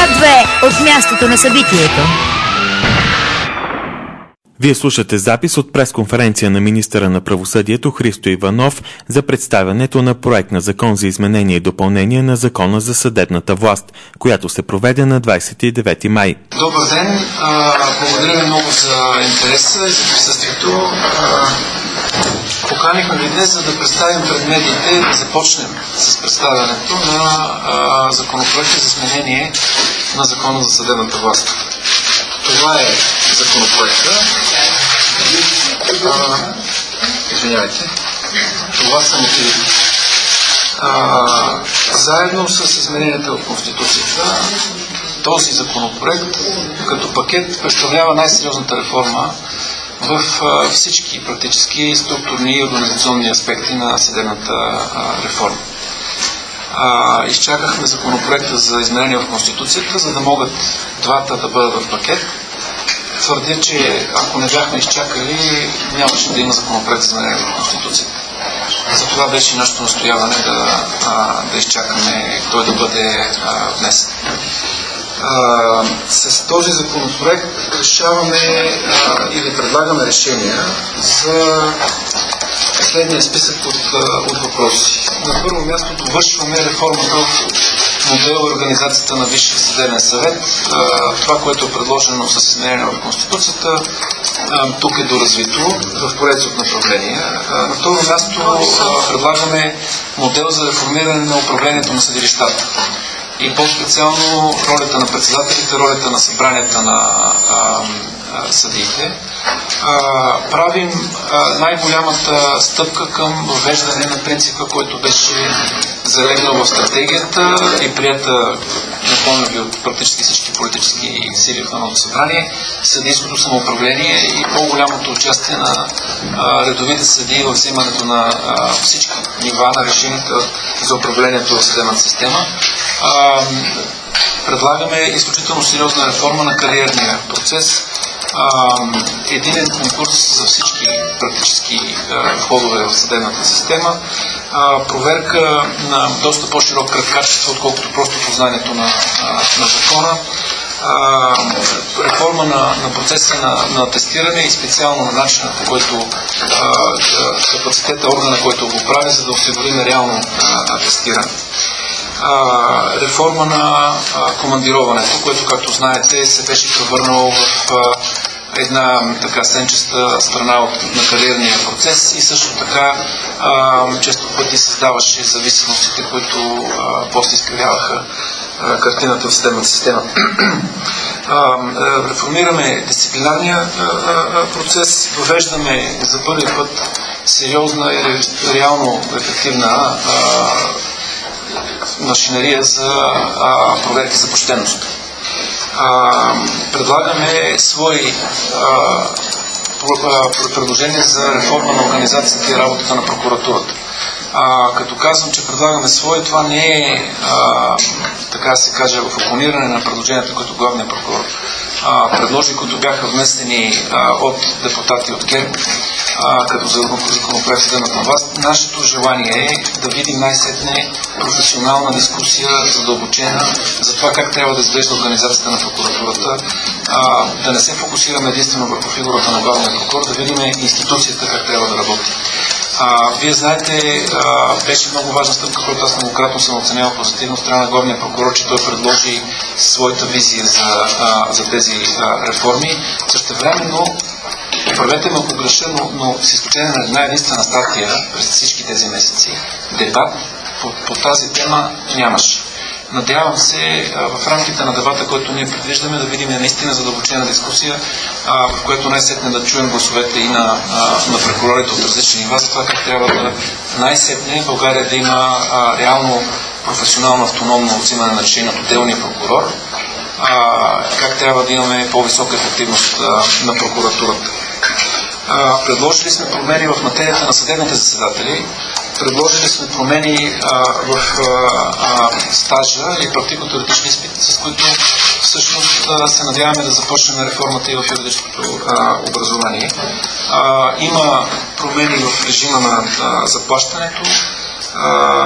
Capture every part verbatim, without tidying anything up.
Свят две от мястото на събитието. Вие слушате запис от пресконференция на министъра на правосъдието Христо Иванов за представянето на проект на закон за изменение и допълнение на Закона за съдебната власт, която се проведе на двадесет и девети май. Добър ден! Благодаря ви много за интереса и за присъствието. Поканихме ви днес, за да представим пред медиите и да започнем с представянето на законопроекта за изменение на Закона за съдебната власт. Това е законопроекта. А, извинявайте. Това са мотивите. Заедно с измененията в Конституцията, този законопроект като пакет представлява най-сериозната реформа в а, всички практически структурни и организационни аспекти на съдебната а, реформа. А, изчакахме законопроекта за изменение в Конституцията, за да могат двата да бъдат в пакет. Твърдя, че ако не бяхме изчакали, нямаше да има законопроект за изменение в Конституцията. Затова беше нашето настояване да, а, да изчакаме той да бъде внесен. Uh, с този законопроект решаваме uh, или предлагаме решения за следния списък от, uh, от въпроси. На първо място довършваме реформата в модел и организацията на Висшия съдебен съвет. Uh, това, което е предложено с изменение в Конституцията, uh, тук е доразвито в поредица от направления. Uh, на второ място uh, предлагаме модел за реформиране на управлението на съдилищата. И по-специално ролята на председателите, ролята на събранията на а, а, съдиите. А, правим а, най-голямата стъпка към въвеждане на принципа, който беше залегнал в стратегията и прията, напомня ви, от практически всички политически сили в Народното събрание, съдийското самоуправление и по-голямото участие на а, редовите съдии в взимането на а, всички нива на решенията за управлението в съдебната система. А, предлагаме изключително сериозна реформа на кариерния процес, а, единен конкурс за всички практически а, входове в съдебната система, а, проверка на доста по-широк кръг качество, отколкото просто познанието на, а, на закона, а, реформа на, на процеса на, на тестиране и специално на начина, по който а, капацитета органа, който го прави, за да осигурим реално а, тестиране. Uh, реформа на uh, командироването, което, както знаете, се беше превърнало в uh, една така сенчеста страна от, на кариерния процес и също така uh, често пъти създаваше зависимостите, които uh, после изкривяваха uh, картината в съдебната система. uh, реформираме дисциплинарния uh, процес, въвеждаме за първи път сериозна и реално ефективна uh, машинерия за а, проверки за почтеност. А, предлагаме свои а, предложения за реформа на организацията и работата на прокуратурата. А, като казвам, че предлагаме свои, това не е, а, така да се каже, в опониране на предложенията, които главният прокурор а, предложи, които бяха внесени а, от депутати от ГЕРБ, а, като законопроект в съдебната власт. Нашето желание е да видим най-сетне професионална дискусия, задълбочена, за това как трябва да изглежда организацията на прокуратурата, а, да не се фокусираме единствено върху фигурата на главния прокурор, да видим институцията как трябва да работи. А, вие знаете, а, беше много важна стъпка, която аз многократно съм оценявал позитивно страна на главния прокурор, че той предложи своята визия за, а, за тези а, реформи. Същевременно, поправете ме ако греша, но, но с изключение на една единствена статия през всички тези месеци, дебат по, по тази тема нямаше. Надявам се в рамките на дебата, който ние предвиждаме, да видим наистина задълбочена дискусия, в която най-сетне да чуем гласовете и на, на прокурорите от различни нива, за това как трябва да най-сетне България да има реално професионално автономно взимане на решение от отделния прокурор, как трябва да имаме по-висока ефективност на прокуратурата. Предложили сме промени в материята на съдебните заседатели, предложили сме промени а, в а, стажа и практико-теоретични изпити, с които всъщност а, се надяваме да започнем реформата и в юридическото а, образование. А, има промени в режима на а, заплащането. А,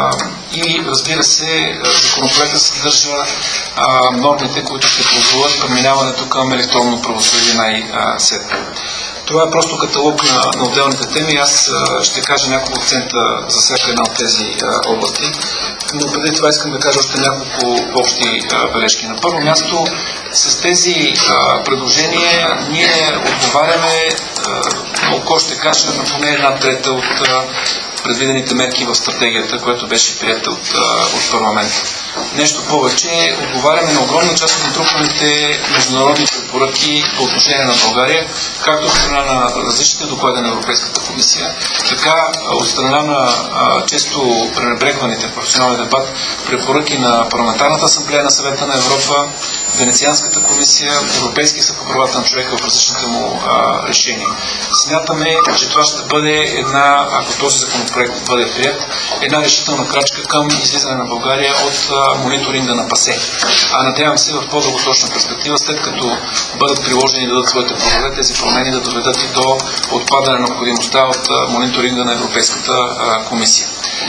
и, разбира се, законопроектът съдържа а, нормите, които ще позволят преминаването към електронно правосъдие най-сетне. Това е просто каталог на, на отделните теми. Аз а, ще кажа няколко акцента за всяка една от тези а, области, но преди това искам да кажа още няколко общи а, бележки. На първо място, с тези а, предложения ние отговаряме, малко ще кажа, на поне една трета от а, предвидените мерки в стратегията, която беше приета от, от парламента. Нещо повече, отговаряме на огромна част от натрупаните международни препоръки по отношение на България, както от страна на различните доклади на Европейската комисия, така от страна на а, често пренебрегваните в професионалния дебат препоръки на Парламентарната асамблея на Съвета на Европа, Венецианската комисия, Европейския съд по правата на човека в различните му а, решения. Смятаме, че това ще бъде една, ако този законопроект бъде прият, една решителна крачка към излизане на България от а, мониторинга на ПАСЕ. А надявам се в по-дългосрочна перспектива, след като бъдат приложени и дадат своите плодове, тези промени да доведат и до отпадане на необходимостта от а, мониторинга на Европейската а, комисия.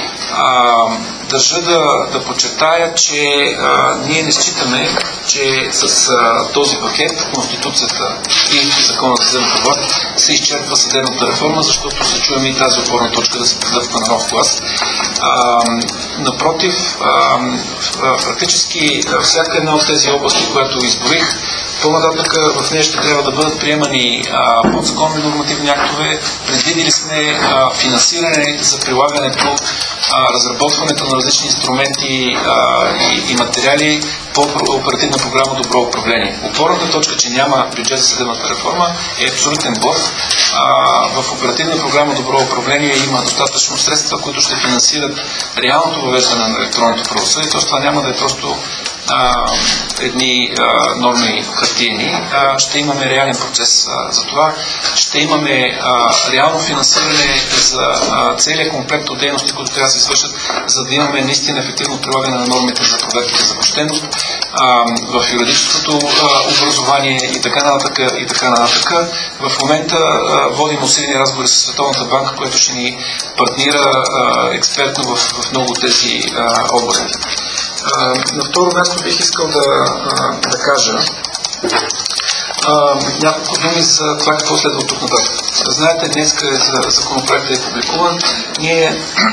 А, държа да, да подчертая, че а, ние не считаме, че с а, този пакет, Конституцията и Закона за съдебната власт се изчерпва съдебната реформа, защото се чуем и тази опорна точка да се предъвка на нов клас. А, напротив, а, практически всяка една от тези области, която изборих, по-нататък в нея ще трябва да бъдат приемани а, подзаконни нормативни актове. Предвидили сме а, финансиране за прилагането, а, разработването на различни инструменти а, и, и материали по оперативна програма Добро управление. Опорната точка, че няма бюджет за съдебната реформа, е абсолютен блъф. А, в оперативна програма Добро управление има достатъчно средства, които ще финансират реалното въвеждане на електронното правосъдие. Тоест това няма да е просто а, едни а, норми хартиени. А, ще имаме реален процес а, за това. Ще имаме а, реално финансиране за а, целият комплект от дейности, които трябва да се извършат, за да имаме наистина ефективно прилагане на нормите за проверките за почтеност а, в юридическото а, образование и така нататък и така нататък. В момента а, водим усилени разговори с Световната банка, която ще ни партнира а, експертно в, в много тези а, области. А, на второ място бих искал да, а, да кажа а, няколко думи за това какво следва от тук нататък. Знаете, днес законопроектът е публикуван. Ние,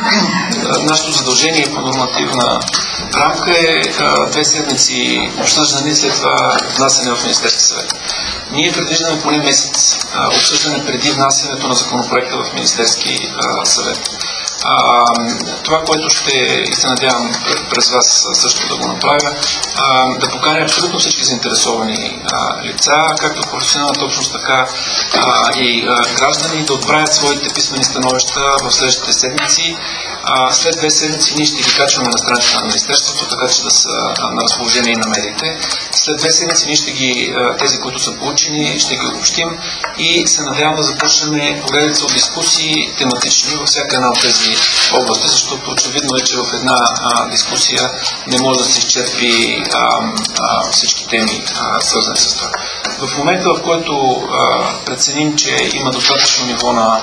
нашето задължение по нормативна рамка е а, две седмици обсъждане, след това внасяне в Министерския съвет. Ние предвиждаме поне месец а, обсъждане преди внасянето на законопроекта в Министерски а, съвет. А, това, което ще и се надявам през вас също да го направя, а, да поканя абсолютно всички заинтересовани а, лица, както професионалната общност, така а, и а, граждани, да отправят своите писмени становища в следващите седмици. А, след две седмици ние ще ги качваме на страницата на Министерството, така че да са на разположение и на медиите. След две седмици ние ще ги, тези, които са получени, ще ги обобщим и се надявам да започнем поредица от дискусии тематични във всяка една от тези области, защото очевидно е, че в една а, дискусия не може да се изчерпи а, а, всички теми, а, свързани с това. В момента, в който а, преценим, че има достатъчно ниво на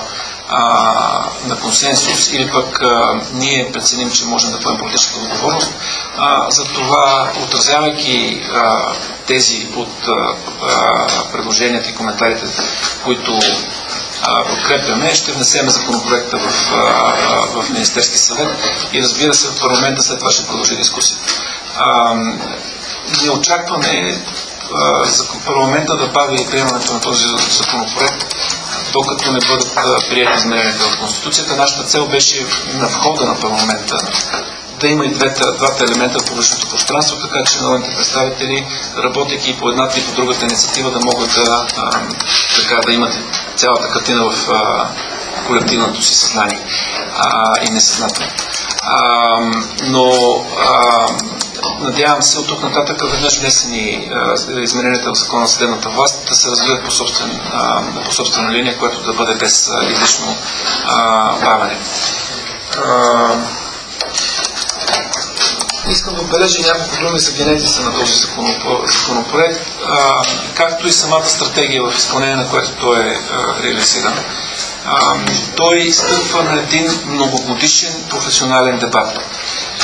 А, на консенсус или пък а, ние преценим, че можем да поемем политическа отговорност. А, за това, отразявайки а, тези от а, а, предложенията и коментарите, които а, подкрепяме, ще внесеме законопроекта в, а, в Министерски съвет и, разбира се, в парламента след това ще продължи дискусията. А, не очакваме а, за парламента да бави приемането на този законопроект, докато не бъдат приети измененията в Конституцията. Нашата цел беше на входа на парламента да има и двете, двата елемента в публичното пространство, така че народните представители, работейки и по едната и по другата инициатива, да могат да, а, така, да имат цялата картина в а, колективното си съзнание а, и несъзнателно. А, но а, надявам се от тук нататък веднъж внесени измененията в Закона за съдебната власт да се развият по, собствен, а, по собствена линия, която да бъде без излишно бавене. Искам да отбележа няколко думи за генезиса на този законопроект, а, както и самата стратегия, в изпълнение на която той е а, реализиран. А, той стъпва на един многогодишен професионален дебат.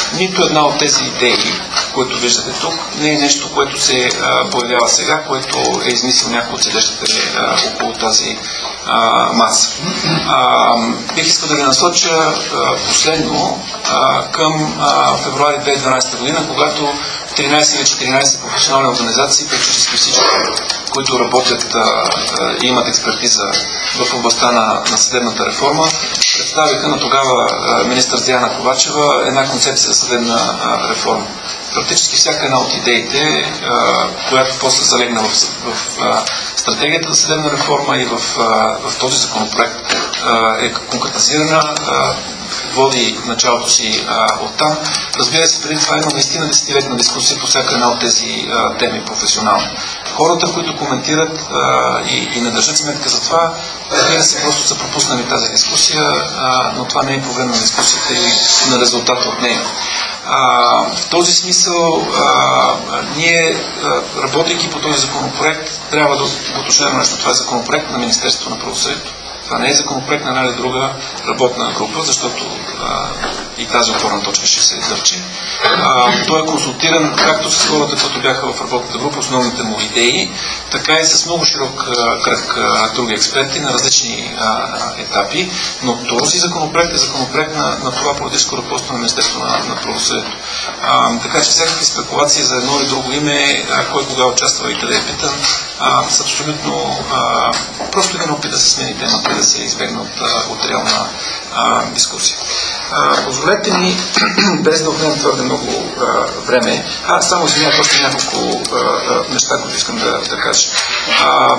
нито една от тези идеи, които виждате тук, не е нещо, което се а, появява сега, което е измислил някой от седещите а, около тази а, маса. А, бих искал да ви насоча а, последно а, към а, февруари две хиляди и дванадесета година, когато тринадесет или четиринадесет професионални организации, практически всички, които работят и имат експертиза в областта на, на съдебната реформа, представиха на тогава а, министър Диана Ковачева една концепция за съдебна а, реформа. Практически всяка една от идеите, а, която после залегна в, в а, стратегията за съдебна реформа и в, а, в този законопроект а, е конкретизирана, а, води началото си а, оттам. Разбира се, преди това има наистина десетилетна дискусия по всяка една от тези а, теми професионално. Хората, които коментират а, и, и не държат сметка за това, разбира се, просто са пропуснали тази дискусия, а, но това не е проблем на дискусията и на резултата от нея. А, в този смисъл, а, ние, а, работейки по този законопроект, трябва да уточним нещо. Това е законопроект на Министерството на правосъдието. Това не е законопроект на една или друга работна група, защото а, и тази опорна точка ще се издърчи. Той е консултиран както с хората, които бяха в работната група, основните му идеи, така и с много широк а, кръг а, други експерти на различни а, етапи, но този законопроект е законопроект на, на това политическо ръководство на Министерството на, на правосъдието. Така че всякакви спекулации за едно или друго име, а, кой кога участва и къде е питан, а, са абсолютно а, просто един опит да се смени темата, да се избегне от, от реална а, дискусия. А, позволете ми, без да отнемам твърде много а, време, а само извинявам още няколко а, а, неща, които искам да, да кажа. А,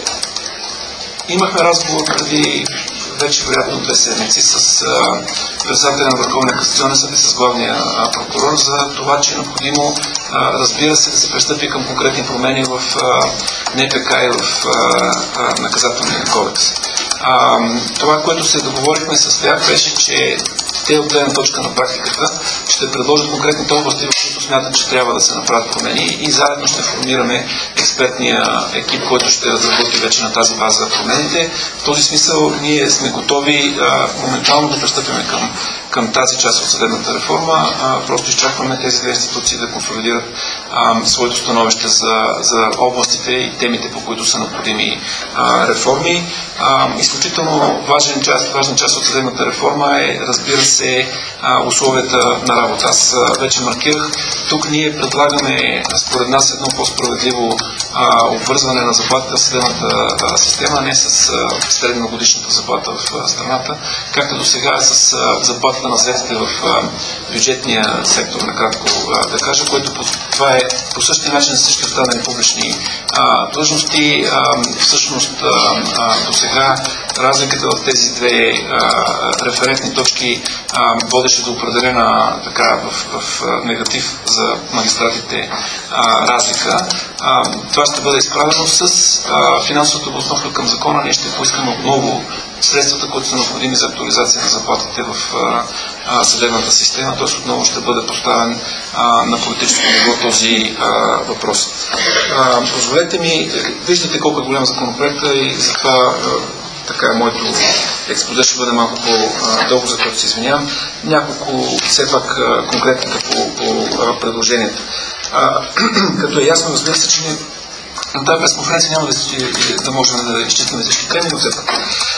имахме разговор преди вече вероятно две седмици с председателя на Върховния касационен съд и с главния а, прокурор за това, че е необходимо, а, разбира се, да се пристъпи към конкретни промени в а, Н П К и в а, а, наказателния кодекс. А, това, което се договорихме с тях, беше, че те от гледна точка на практиката ще предложат конкретните области, в които смятат, че трябва да се направят промени и заедно ще формираме експертния екип, който ще разработи вече на тази база промените. В този смисъл ние сме готови а, моментално да пристъпим към, към тази част от съдебната реформа. А, просто изчакваме тези две институции да консолидират а, своето становище за, за областите и темите, по които са необходими а, реформи. А, изключително важен част, важна част от съдебната реформа е, разбира се, а, условията на работа. Аз а, вече маркирах. Тук ние предлагаме, според нас, едно по-справедливо а, обвързване на заплатите в съдебната а, система, не с а, средногодишната заплата в а, страната, както до сега с а, заплатата на заетите в а, бюджетния сектор, накратко а, да кажа, което по, това е по същия начин за всички останали публични а, длъжности. А, всъщност а, а, до сега разликата в тези две а, референтни точки а, водеше до определена така в, в негатив за магистратите а, разлика. А, това ще бъде изправено с а, финансовата обосновка към закона. Ние ще поискаме отново средствата, които са необходими за актуализация на заплатите в а, а, съдебната система. Т.е. отново ще бъде поставен а, на политическо ниво този а, въпрос. А, позволете ми, виждате колко е голям законопроекта и затова а, така моето експозе ще бъде малко по-дълго, за което се извинявам. Няколко все пак конкретника по, по предложението. А, като е ясно, разбира се, че на тази пресконференция няма да, да можем да изчистим всички теми, но все пак.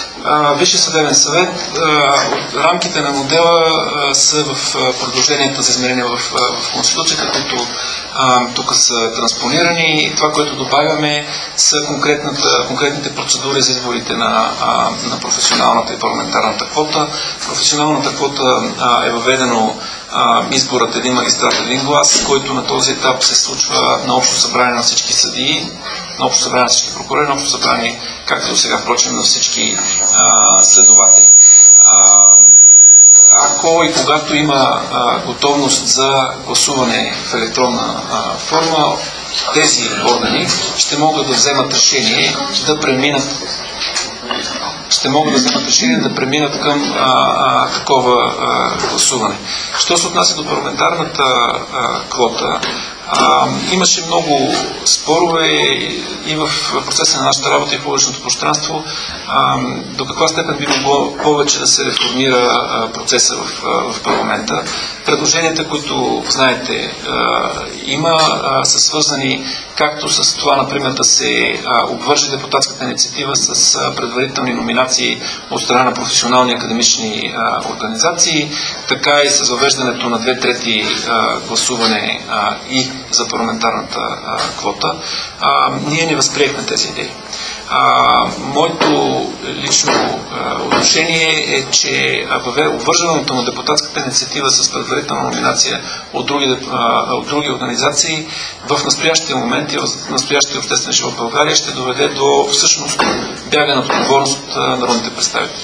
Висшия съдебен съвет, а, рамките на модела а, са в а, предложенията за изменения в, а, в Конституцията, които а, тук са транспонирани. Това, което добавяме, са конкретните процедури за изборите на, а, на професионалната и парламентарната квота. Професионалната квота а, е въведено а, изборът един магистрат, един глас, който на този етап се случва на общо събрание на всички съдии, на общо събрание на всички прокурори, на общо събрание, както до сега, впрочем, на всички а, следователи. А, ако и когато има а, готовност за гласуване в електронна а, форма, тези органи ще могат да вземат решение да преминат ще могат да вземат решение да преминат към а, а, такова а, гласуване. Що се отнася до парламентарната а, квота, а, имаше много спорове и в процеса на нашата работа и в публичното пространство, а, до каква степен би могло повече да се реформира а, процеса в, а, в парламента. Предложенията, които, знаете, има, са свързани както с това, например, да се обвърже депутатската инициатива с предварителни номинации от страна на професионални академични организации, така и с въвеждането на две трети гласуване и за парламентарната квота. Ние не възприехме тези идеи. А, моето лично а, отношение е, че обвързването на депутатската инициатива с предварителна номинация от други, а, от други организации в настоящия момент и в настоящия обществен живот в България ще доведе до всъщност бягане от отговорност от а, народните представители.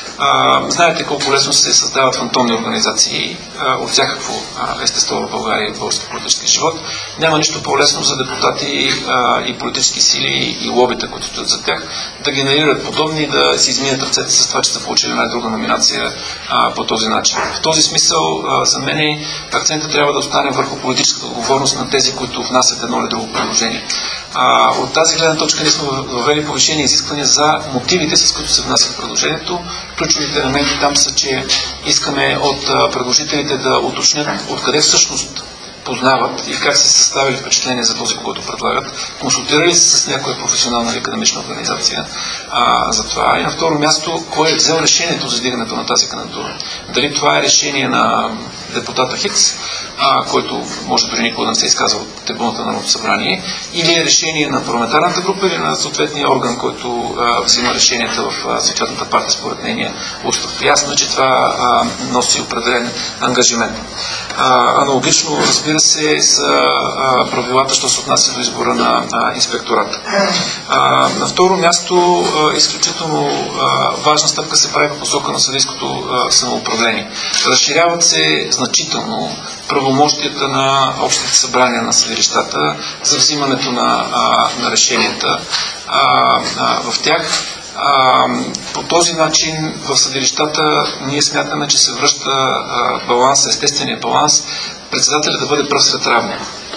А, знаете колко лесно се създават фантомни организации а, от всякакво а, естество в България и в български политически живот. Няма нищо по-лесно за депутати а, и политически сили и лобита, които стоят за тях, да генерират подобни, да си измият ръцете с това, че са получили най-друга номинация а, по този начин. В този смисъл, а, за мен акцентът трябва да остане върху политическата отговорност на тези, които внасят едно или друго предложение. А, от тази гледна точка ние сме въвели повишени изисквания за мотивите, с които се внасят предложението. Ключовите елементи там са, че искаме от а, предложителите да уточнят откъде всъщност познават и как се съставили впечатление за този, който предлагат, консултирали се с някоя професионална или академична организация а, за това. И на второ място, кой е взел решението за издигането на тази кандидатура. Дали това е решение на депутата Хикс, а, който може дори никога да не се изказва от трибуната на Народното събрание, или е решение на парламентарната група или на съответния орган, който а, взима решенията в а, съответната партия според нейния устав. Ясно е, че това а, носи определен ангажимент. А, аналогично, разбира се, са а, правилата, що се отнася до избора на а, инспектората. А, на второ място, а, изключително а, важна стъпка се прави по посока на съдийското а, самоуправление. Разширяват се значително правомощията на общите събрания на съдилищата за взимането на, а, на решенията а, а, в тях. А, по този начин в съдилищата ние смятаме, че се връща а, баланс, естествения баланс, председателят да бъде пръв сред равни,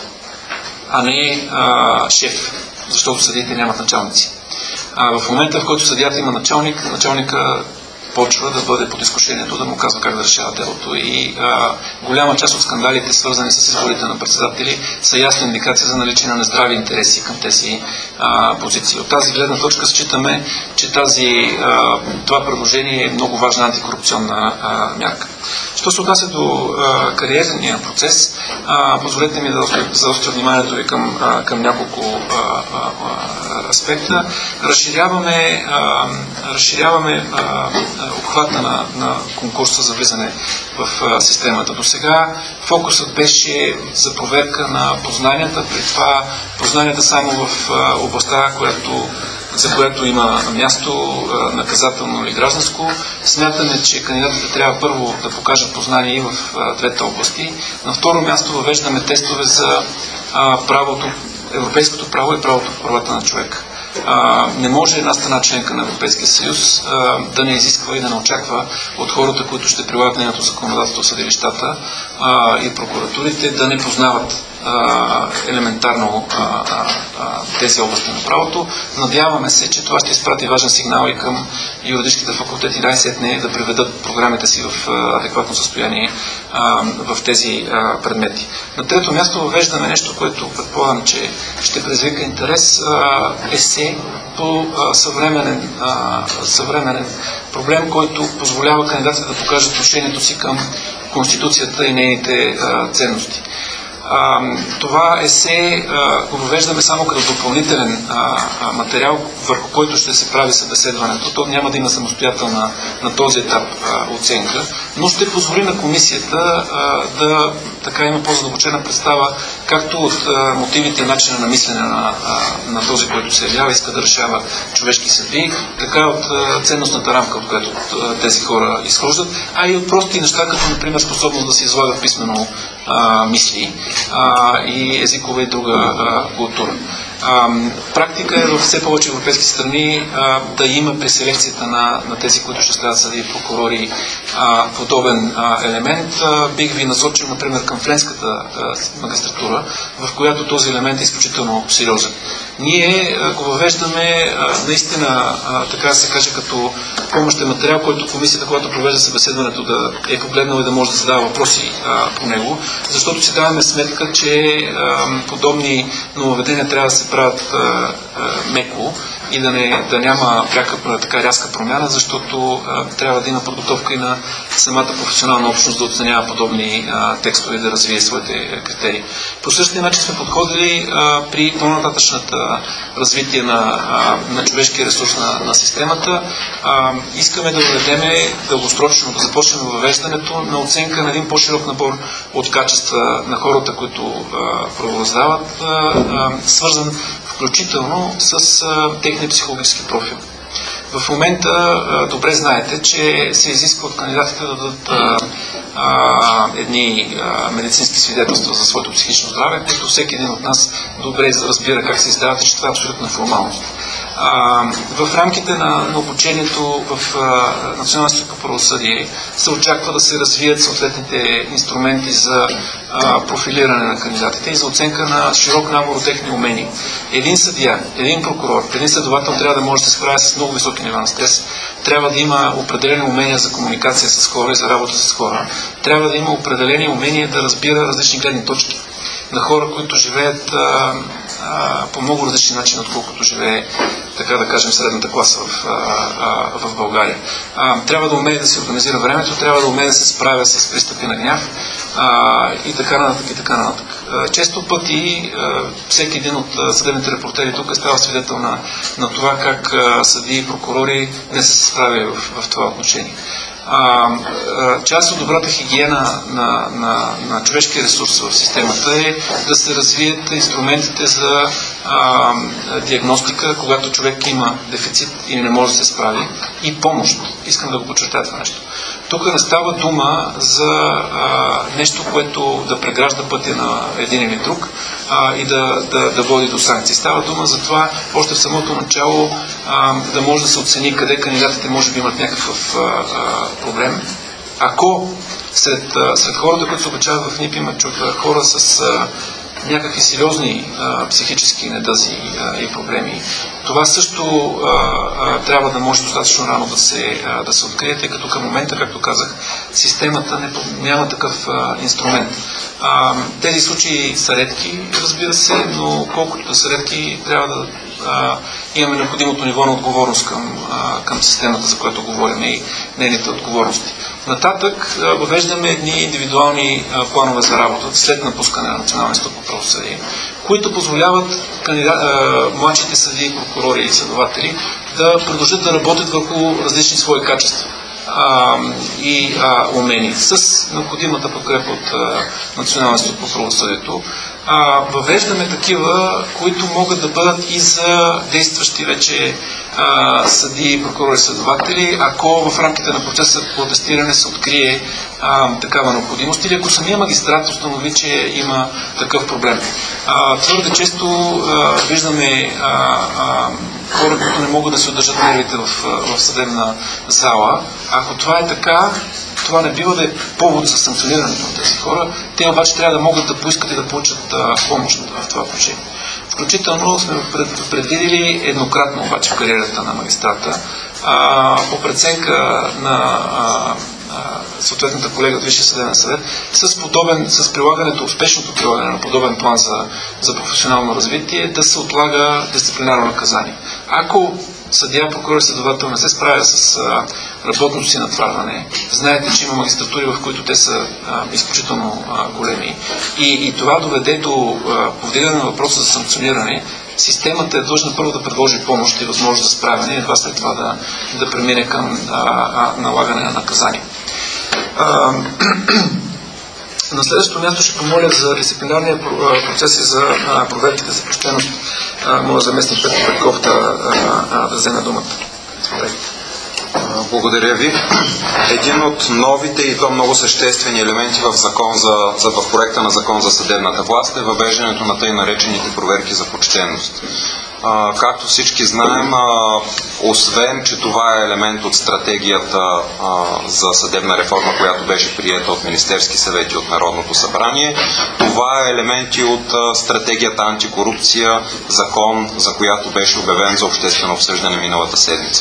а не а, шеф, защото съдиите нямат началници. А, в момента, в който съдията има началник, началника почва да бъде под изкушението да му казва как да решава делото. И а, голяма част от скандалите, свързани с изборите на председатели, са ясна индикация за наличие на нездрави интереси към тези а, позиции. От тази гледна точка считаме, че тази, а, това предложение е много важна антикорупционна а, мярка. Що се отнася до а, кариерния процес, а, позволете ми да заостря вниманието ви към, а, към няколко а, а, аспекта. Разширяваме, а, разширяваме а, обхвата на, на конкурса за влизане в а, системата. До сега фокусът беше за проверка на познанията, при това познанията само в а, областта, която за което има място наказателно или гражданско. Смятаме, че кандидатите трябва първо да покажат познание и в двете области. На второ място въвеждаме тестове за правото, европейското право и правото по правата на човека. А, не може една страна членка на Европейския съюз а, да не изисква и да не очаква от хората, които ще прилагат нейното законодателство в съдилищата а, и прокуратурите, да не познават а, елементарно а, а, а, тези области на правото. Надяваме се, че това ще изпрати важен сигнал и към юридическите факултети най-сетне да приведат програмите си в а, адекватно състояние а, в тези а, предмети. На трето място въвеждаме нещо, което предполагам, че ще предизвика интерес, а, есе по а, съвременен, а, съвременен проблем, който позволява кандидатите да покажат отношението си към Конституцията и нейните а, ценности. А, това есе а, го въвеждаме само като допълнителен а, а, материал, върху който ще се прави събеседването. То няма да има самостоятелна на този етап а, оценка, но ще позволи на комисията а, да така има по-задълбочена представа както от а, мотивите и начина на мислене на, а, на този, който се явява, иска да решава човешки съдби, така от а, ценностната рамка, от която а, тези хора изхождат, а и от прости неща, като например способност да се излагат писмено а, мисли а, и езикова и друга а, култура. А, практика е във все повече европейски страни а, да има при селекцията на, на тези, които ще стават съдии и прокурори а, подобен а, елемент, а, бих ви насочил, например, към френската а, магистратура, в която този елемент е изключително сериозен. Ние а, го въвеждаме а, наистина, а, така да се каже, като помощен материал, който комисията, когато провежда събеседването, да е погледнал и да може да задава въпроси а, по него, защото си даваме сметка, че а, подобни нововведения трябва да се правят а, а, меко и да, не, да няма пряка, така рязка промяна, защото а, трябва да има подготовка и на самата професионална общност да оценява подобни а, текстове и да развие своите критерии. По същия начин сме подходили а, при по-нататъчната развитие на, а, на човешкия ресурс на, на системата. А, искаме да въведеме дългосрочно, да започнем въвеждането на оценка на един по-широк набор от качества на хората, които правораздават, свързан включително с а, техния психологически профил. В момента а, добре знаете, че се изисква от кандидатите да дадат а, а, едни а, медицински свидетелства за своето психично здраве, които всеки един от нас добре разбира как се издават и че това е абсолютна формалност. А, в рамките на, на обучението в Националния институт по правосъдие се очаква да се развият съответните инструменти за а, профилиране на кандидатите и за оценка на широк набор от техни умения. Един съдия, един прокурор, един следовател трябва да може да се справя с много високи нива на стрес, трябва да има определени умения за комуникация с хора и за работа с хора, трябва да има определени умения да разбира различни гледни точки на хора, които живеят а, а, по много различни начини, отколкото живее, така да кажем, средната класа в, а, а, в България. А, трябва да умее да се организира времето, трябва да умее да се справя с пристъпи на гняв а, и така нататък и така нататък. А, често пъти а, всеки един от съдебните репортери тук е ставал свидетел на, на това как а, съдии и прокурори не са се справили в, в това отношение. А, а, част от добрата хигиена на, на, на човешкия ресурс в системата е да се развият инструментите за а, диагностика, когато човек има дефицит и не може да се справи, и помощ. Искам да го подчертая това нещо. Тук не става дума за а, нещо, което да прегражда пътя на един или друг а, и да, да, да води до санкции. Става дума за това още в самото начало а, да може да се оцени къде кандидатите може би имат някакъв а, а, проблем. Ако сред, сред хората, които се обучават в НИП, имат хора с а, някакви сериозни а, психически недъзи а, и проблеми, това също а, а, трябва да може достатъчно рано да се, а, да се открие, тъй като към момента, както казах, системата не, няма такъв а, инструмент. А, тези случаи са редки, разбира се, но колкото да са редки, трябва да а, имаме необходимото ниво на отговорност към, а, към системата, за която говорим, и нейните отговорности. Нататък а, въвеждаме едни индивидуални а, планове за работа след напускане на Националния институт по правосъдие, които позволяват кандида... а, младшите съдии, прокурори и следователи да продължат да работят върху различни свои качества а, и а, умения с необходимата подкрепа от а, Националния институт по правосъдието. А, въвеждаме такива, които могат да бъдат и за действащи вече а, съдии, прокурори, следователи, ако в рамките на процеса по атестиране се открие а, такава необходимост, или ако самия магистрат установи, че има такъв проблем. А, твърде често а, виждаме а, а, хора, които не могат да се удържат нервите в, в съдебна зала. Ако това е така, това не бива да е повод за санкционирането на тези хора. Те обаче трябва да могат да поискат и да получат а, помощ в това отношение. Включително сме пред, предвидили еднократно обаче в кариерата на магистрата а, по преценка на а, съответната колега от Висшия съдебен съвет с подобен, с прилагането, успешното прилагане на подобен план за, за професионално развитие, да се отлага дисциплинарно наказание. Ако съдия, прокурор и следовател не се справя с а, работното си натварване, знаете, че има магистратури, в които те са а, изключително а, големи, и, и това доведе до а, повдигане на въпроса за санкциониране, системата е длъжна първо да предложи помощ и възможност за справяне, и едва след това да, да премине към а, а, налагане на наказание. А, на следващото място ще помоля за дисциплинарния процес и за а, проверките за почтеност. Моля заместник Петър Петков да, а, да вземе думата. Благодаря ви. Един от новите и то много съществени елементи в, закон за, за, в проекта на закон за съдебната власт е въвеждането на тъй наречените проверки за почтеност. А, както всички знаем, а, освен, че това е елемент от стратегията а, за съдебна реформа, която беше приета от Министерски съвет и от Народното събрание, това е елемент и от а, стратегията антикорупция, закон, за която беше обявен за обществено обсъждане миналата седмица.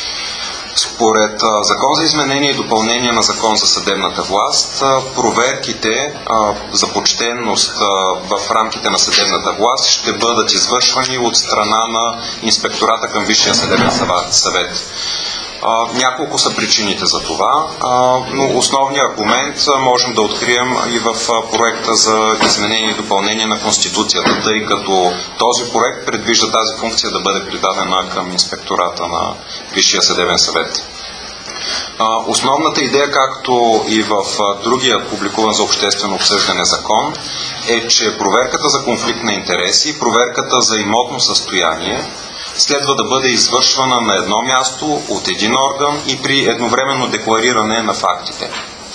Според а, закон за изменение и допълнение на закон за съдебната власт, а, проверките а, за почтенност а, в рамките на съдебната власт ще бъдат извършвани от страна на инспектората към Висшия съдебен съвет. А, няколко са причините за това, а, но основният аргумент а, можем да открием и в а, проекта за изменение и допълнение на Конституцията, тъй като този проект предвижда тази функция да бъде придадена към инспектората на Висшия съдебен съвет. А, основната идея, както и в а, другия публикуван за обществено обсъждане закон, е, че проверката за конфликт на интереси, проверката за имотно състояние следва да бъде извършвана на едно място от един орган и при едновременно деклариране на фактите.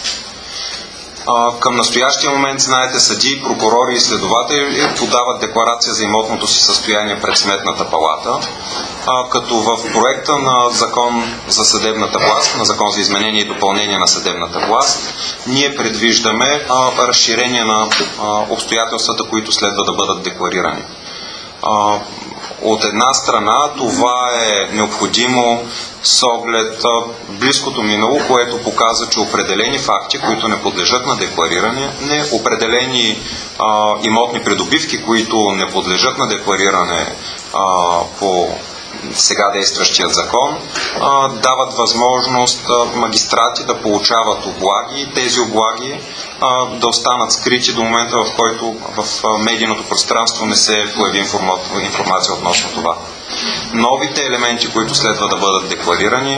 А, към настоящия момент, знаете, съдии, прокурори и следователи подават декларация за имотното си състояние пред Сметната палата, а, като в проекта на закон за съдебната власт, на закон за изменение и допълнение на съдебната власт, ние предвиждаме а, разширение на а, обстоятелствата, които следва да бъдат декларирани. А, От една страна това е необходимо с оглед близкото минало, което показва, че определени факти, които не подлежат на деклариране, не определени а, имотни придобивки, които не подлежат на деклариране а, по сега действащият закон, а, дават възможност а, магистрати да получават облаги и тези облаги а, да останат скрити до момента, в който в а, медийното пространство не се появи информа... информация относно това. Новите елементи, които следва да бъдат декларирани,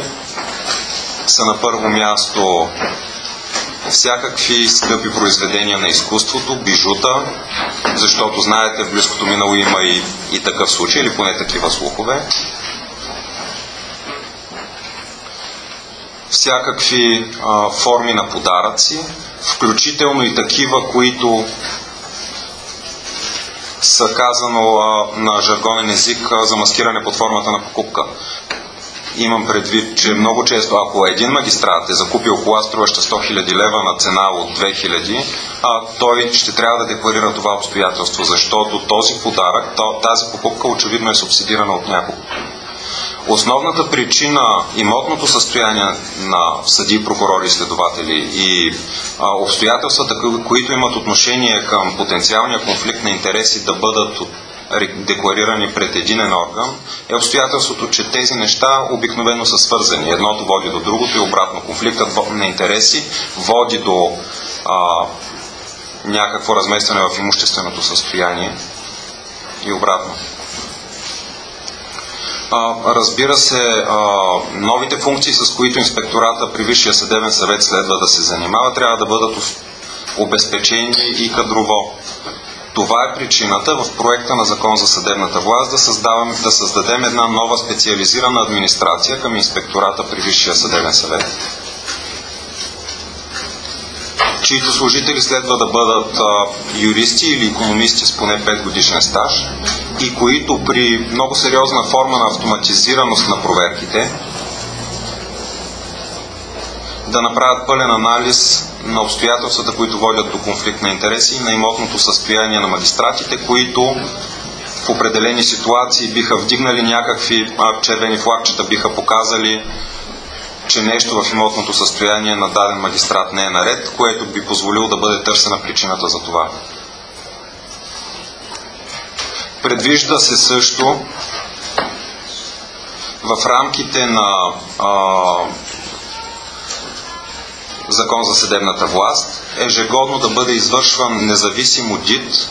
са на първо място всякакви скъпи произведения на изкуството, бижута, защото знаете, в близкото минало има и, и такъв случай, или поне такива слухове. Всякакви а, форми на подаръци, включително и такива, които са казано а, на жаргонен език а, за маскиране под формата на покупка. Имам предвид, че много често, ако един магистрат е закупил кола, струваща сто хиляди лева на цена от две хиляди, а, той ще трябва да декларира това обстоятелство, защото този подарък, тази покупка очевидно е субсидирана от някого. Основната причина имотното състояние на съдии, прокурори и следователи и а, обстоятелствата, които имат отношение към потенциалния конфликт на интереси, да бъдат декларирани пред единен орган, е обстоятелството, че тези неща обикновено са свързани. Едното води до другото и обратно. Конфликтът на интереси води до а, някакво разместване в имущественото състояние и обратно. А, разбира се, а, новите функции, с които инспектората при Висшия съдебен съвет следва да се занимава, трябва да бъдат обезпечени и кадрово. Това е причината в проекта на закон за съдебната власт да, създаваме, да създадем една нова специализирана администрация към инспектората при Висшия съдебен съвет, чието служители следва да бъдат а, юристи или икономисти с поне пет годишен стаж и които при много сериозна форма на автоматизираност на проверките да направят пълен анализ на обстоятелствата, които водят до конфликт на интереси и на имотното състояние на магистратите, които в определени ситуации биха вдигнали някакви а, червени флагчета, биха показали, че нещо в имотното състояние на даден магистрат не е наред, което би позволило да бъде търсена причината за това. Предвижда се също в рамките на а, закон за съдебната власт ежегодно да бъде извършван независим одит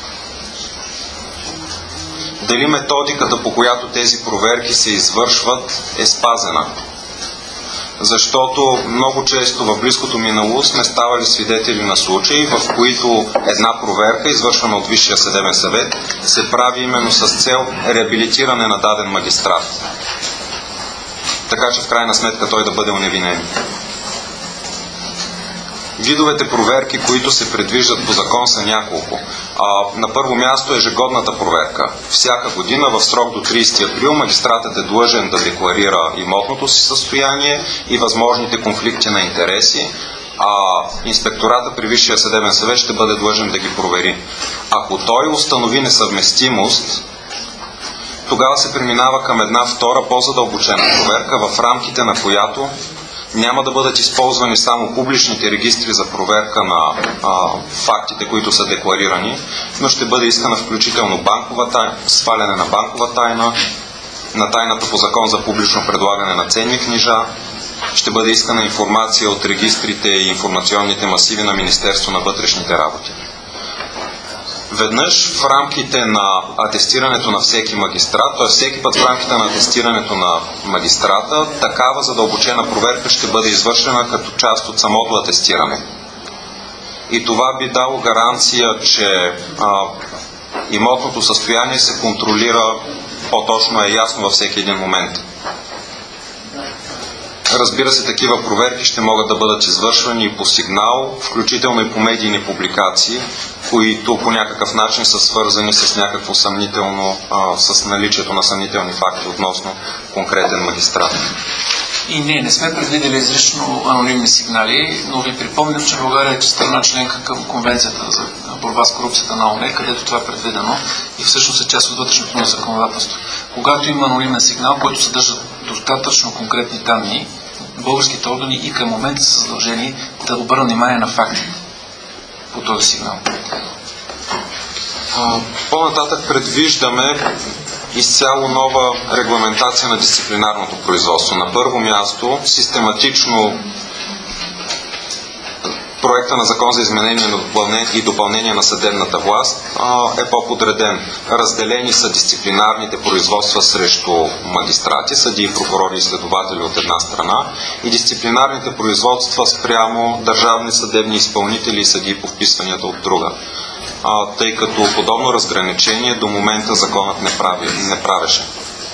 дали методиката, по която тези проверки се извършват, е спазена. Защото много често в близкото минало сме ставали свидетели на случаи, в които една проверка, извършвана от Висшия съдебен съвет, се прави именно с цел реабилитиране на даден магистрат. така че в крайна сметка той да бъде оневинен. Видовете проверки, които се предвиждат по закон, са няколко. А, на първо място ежегодната проверка. Всяка година в срок до тридесети април магистратът е длъжен да декларира имотното си състояние и възможните конфликти на интереси, а инспектората при Висшия съдебен съвет ще бъде длъжен да ги провери. Ако той установи несъвместимост, тогава се преминава към една втора по-задълбочена проверка, в рамките на която няма да бъдат използвани само публичните регистри за проверка на а, фактите, които са декларирани, но ще бъде искана включително банкова тайна, сваляне на банкова тайна, на тайната по закон за публично предлагане на ценни книжа, ще бъде искана информация от регистрите и информационните масиви на Министерство на вътрешните работи. Веднъж в рамките на атестирането на всеки магистрат, т.е. всеки път в рамките на атестирането на магистрата, такава задълбочена проверка ще бъде извършена като част от самото атестиране. И това би дало гаранция, че а, имотното състояние се контролира, по-точно е ясно във всеки един момент. Разбира се, такива проверки ще могат да бъдат извършвани и по сигнал, включително и по медийни публикации, които по някакъв начин са свързани с някакво съмнително, а, с наличието на съмнителни факти относно конкретен магистрат. И не, не сме предвидели изрично анонимни сигнали, но ви припомням, че България е страна членка към Конвенцията за борба с корупцията на ООН, където това е предвидено и всъщност е част от вътрешното на законодателство. Когато има анонимен сигнал, който съдържа достатъчно конкретни данни, българските органи и към момента са задължени да обърнат внимание на факти по този сигнал. По-нататък предвиждаме изцяло нова регламентация на дисциплинарното производство. На първо място, систематично проекта на закон за изменение и допълнение на съдебната власт е по-подреден. Разделени са дисциплинарните производства срещу магистрати, съдии, прокурори и следователи от една страна и дисциплинарните производства спрямо държавни съдебни изпълнители и съдии по вписванията от друга. Тъй като подобно разграничение до момента законът не, прави, не правеше.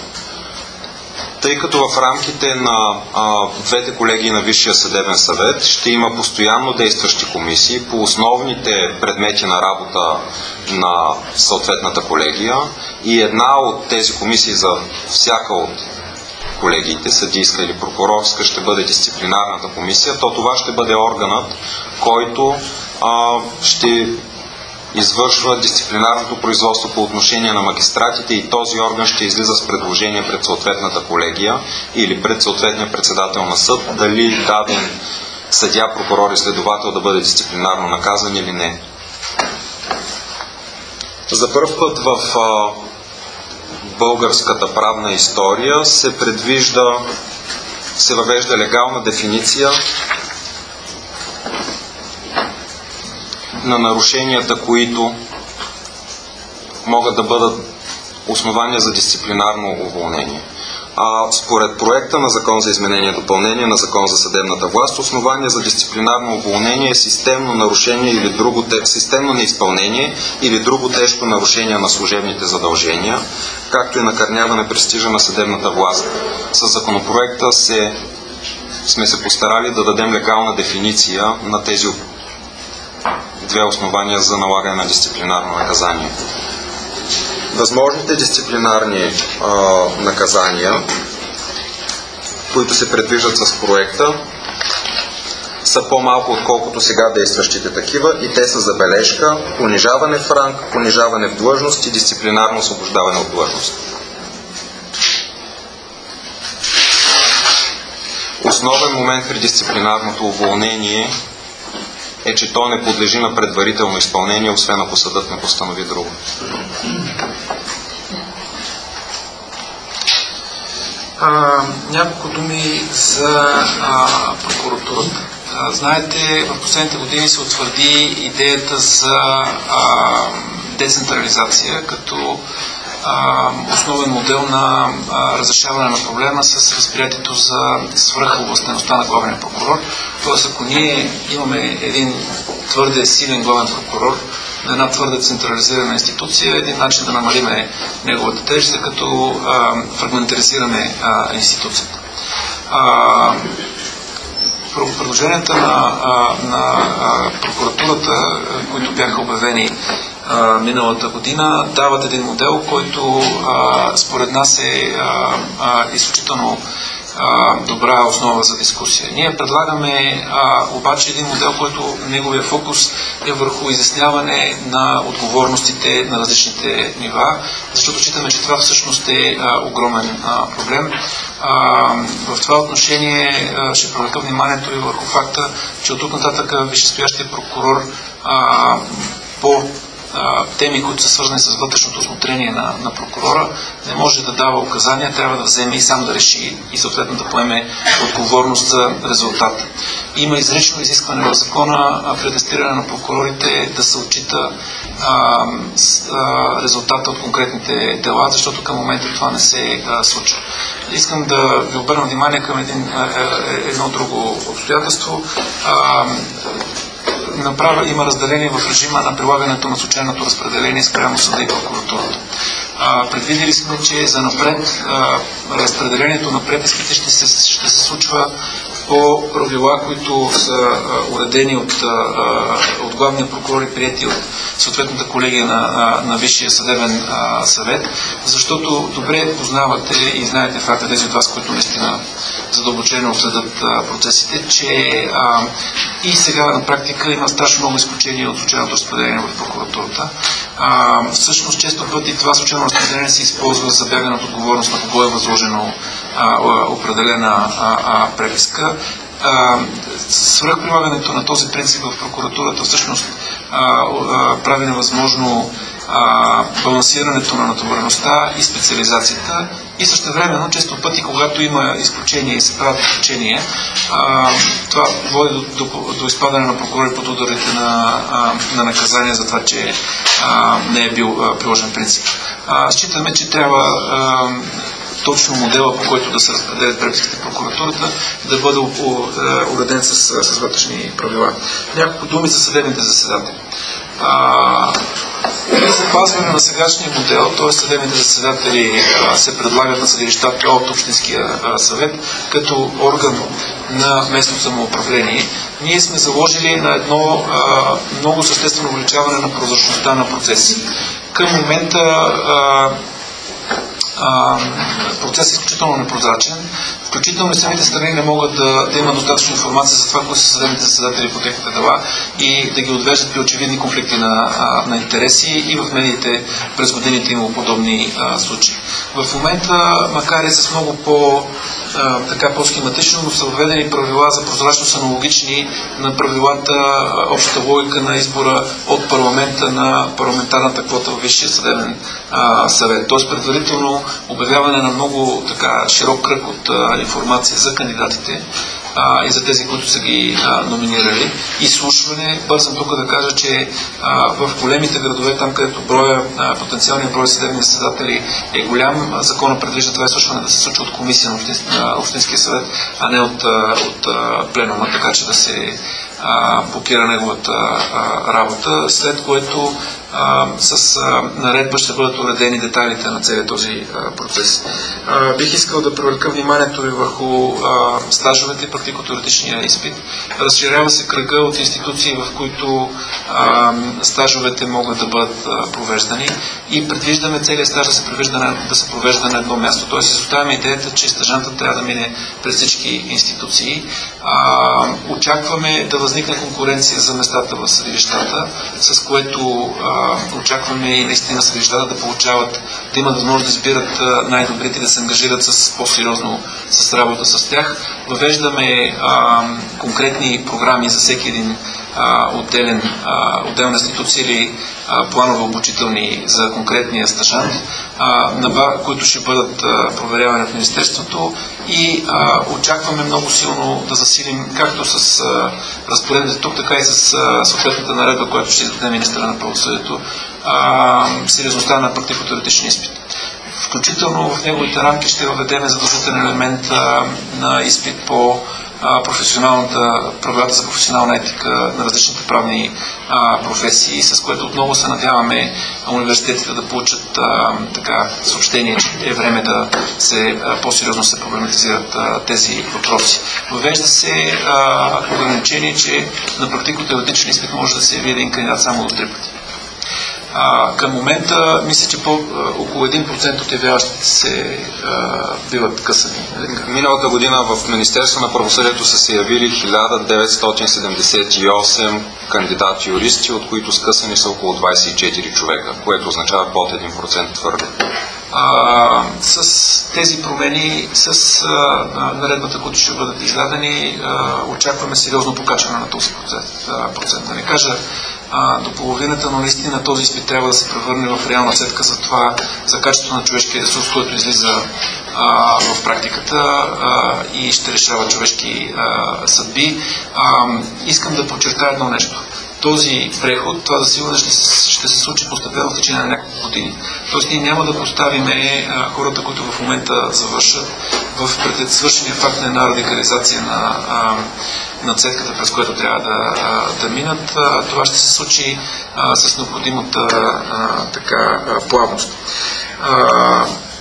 Тъй като в рамките на а, двете колегии на Висшия съдебен съвет ще има постоянно действащи комисии по основните предмети на работа на съответната колегия и една от тези комисии за всяка от колегиите, съдийска или прокурорска, ще бъде дисциплинарната комисия, то това ще бъде органът, който а, ще извършва дисциплинарното производство по отношение на магистратите и този орган ще излиза с предложение пред съответната колегия или пред съответния председател на съд, дали даден съдия, прокурор и следовател да бъде дисциплинарно наказан или не. За първ път в а, българската правна история се предвижда, се въвежда легална дефиниция на нарушенията, които могат да бъдат основания за дисциплинарно уволнение. А според проекта на закон за изменение и допълнение на закон за съдебната власт, основание за дисциплинарно уволнение е системно нарушение или друго системно неизпълнение или друго тежко нарушение на служебните задължения, както и накърняване престижа на съдебната власт. С законопроекта се, сме се постарали да дадем легална дефиниция на тези две основания за налагане на дисциплинарно наказание. Възможните дисциплинарни а, наказания, които се предвиждат с проекта, са по-малко отколкото сега действащите такива и те са забележка, понижаване в ранг, понижаване в длъжност и дисциплинарно освобождаване от длъжност. Основен момент при дисциплинарното уволнение е, че то не подлежи на предварително изпълнение, освен ако съдът не постанови друго. А, няколко думи за а, прокуратурата. А, знаете, в последните години се утвърди идеята за а, децентрализация като а, основен модел на а, разрешаване на проблема с възприятието за свръховластеността на главния прокурор. Тоест, ако ние имаме един твърде силен главен прокурор на една твърде централизирана институция, един начин да намалиме неговата тежест, като а, фрагментаризираме а, институцията. А, предложенията на, на прокуратурата, които бяха обявени а, миналата година, дават един модел, който а, според нас е а, а, изключително а, добра основа за дискусия. Ние предлагаме а, обаче един модел, който неговия фокус е върху изясняване на отговорностите на различните нива, защото считаме, че това всъщност е а, огромен а, проблем. А, в това отношение а, ще привлека вниманието ви върху факта, че от тук нататък висшестоящия прокурор а, по теми, които са свързани с вътрешното осмотрение на, на прокурора, не може да дава указания, трябва да вземе и сам да реши и съответно да поеме отговорност за резултата. Има изрично изискване в закона при атестиране на прокурорите да се отчита а, с, а, резултата от конкретните дела, защото към момента това не се а, случва. Искам да ви обърна внимание към един, а, едно друго обстоятелство. А, Направа, има разделение в режима на прилагането на случайното разпределение спрямо съда и прокуратурата. А, предвидели сме, че за напред а, разпределението на преписките ще се, ще се случва по правила, които са а, уредени от, а, от главния прокурор и приети от съответната колегия на, на, на Висшия съдебен а, съвет, защото добре познавате и знаете факта, тези от вас, които наистина задълбочено обсъдят а, процесите, че а, и сега на практика има страшно много изключения от случайното разпределение в прокуратурата. А, всъщност, често пъти това случайно разпределение се използва за бягане от отговорност на кого е възложено а, определена а, а, преписка. Свръхприлагането на този принцип в прокуратурата всъщност а, а, прави невъзможно а, балансирането на натовареността и специализацията и същевременно, често пъти, когато има изключения и се правят изключения, а, това води до, до, до изпадане на прокурори под ударите на, а, на наказание за това, че а, не е бил а, приложен принцип. А, считаме, че трябва а, точно модела, по който да се разпределят преписките в прокуратурата, да бъде уреден с, с вътрешни правила. Няколко думи за съдебните заседатели. При запазване на сегашния модел, т.е. съдебните заседатели а, се предлагат на съдилищата от Общинския а, съвет като орган на местно самоуправление, ние сме заложили на едно а, много съществено увеличаване на прозрачността на процеси. Към момента а, процесът е изключително непрозрачен, включително и самите страни не могат да, да имат достатъчно информация за това, кои са съдебните заседатели по техните дела и да ги отвеждат при очевидни конфликти на, на интереси и в медиите през годините има подобни а, случаи. В момента, макар и с много по, а, така по-схематично, но са въведени правила за прозрачност, аналогични на правилата, общата логика на избора от парламента на парламентарната квота в Висшия съдебен а, съвет. Тоест предварително обявяване на много така широк кръг от а, информация за кандидатите а, и за тези, които са ги а, номинирали. Изслушване, бързам тук да кажа, че а, в големите градове, там където броя, а, потенциалният брой съдебни заседатели е голям, закона предвижда това изслушване да се случва от комисия на, общински, на Общинския съвет, а не от, а, от а, пленума, така че да се а, блокира неговата а, работа, след което а, с а, наредба ще бъдат уредени детайлите на целият този а, процес. А, бих искал да привлека вниманието ви върху а, стажовете и практико-теоретичния изпит. Разширява се кръга от институции, в които а, стажовете могат да бъдат а, провеждани и предвиждаме целият стаж да се провежда на, да се провежда на едно място. Тоест, изоставяме идеята, че стажантът трябва да мине през всички институции. А, очакваме да възникне конкуренция за местата в съдилищата, с което а, очакваме и наистина съдилищата да получават, да имат възможност да избират най-добрите и да се ангажират с по-сериозно с работа с тях. Въвеждаме а, конкретни програми за всеки един а, отделен, а, отделна институция или а, планове обучителни за конкретния стажант, а, на, които ще бъдат а, проверявани от Министерството и а, очакваме много силно да засилим както с а, разпоредбите тук, така и с а, съответната наредба, която ще издаде министъра на правосъдието, а, сериозността на практико-теоретичния изпит. Включително в неговите рамки ще въведем задължителен елемент а, на изпит по а, професионалната, правилата за професионална етика на различните правни а, професии, с което отново се надяваме университетите да получат а, така, съобщение, че е време да се а, по-сериозно се проблематизират а, тези въпроси. Въвежда се а, ограничение, че на практико-теоретичен изпит може да се яви един кандидат само до три пъти. А, към момента, мисля, че по, а, около един процент от явяващите се а, биват късани. Миналата година в Министерство на правосъдието са се явили хиляда деветстотин седемдесет и осем кандидати юристи, от които скъсани са около двадесет и четири човека, което означава под един процент твърде. А, с тези промени, с а, наредбата, които ще бъдат издадени, а, очакваме сериозно покачване на този процент. А, процент. Да не кажа а, до половината, но наистина този изпит трябва да се превърне в реална сетка за това, за качеството на човешкия ресурс, който излиза а, в практиката а, и ще решава човешки а, съдби. А, искам да подчертая едно нещо. Този преход, това за сигурно ще, ще се случи постепенно в течение на няколко години. Тоест ние няма да поставиме а, хората, които в момента завършат в пред свършения факт на една радикализация на, а, на цетката, през която трябва да, а, да минат. А, това ще се случи а, с необходимата а, така, а, плавност. А,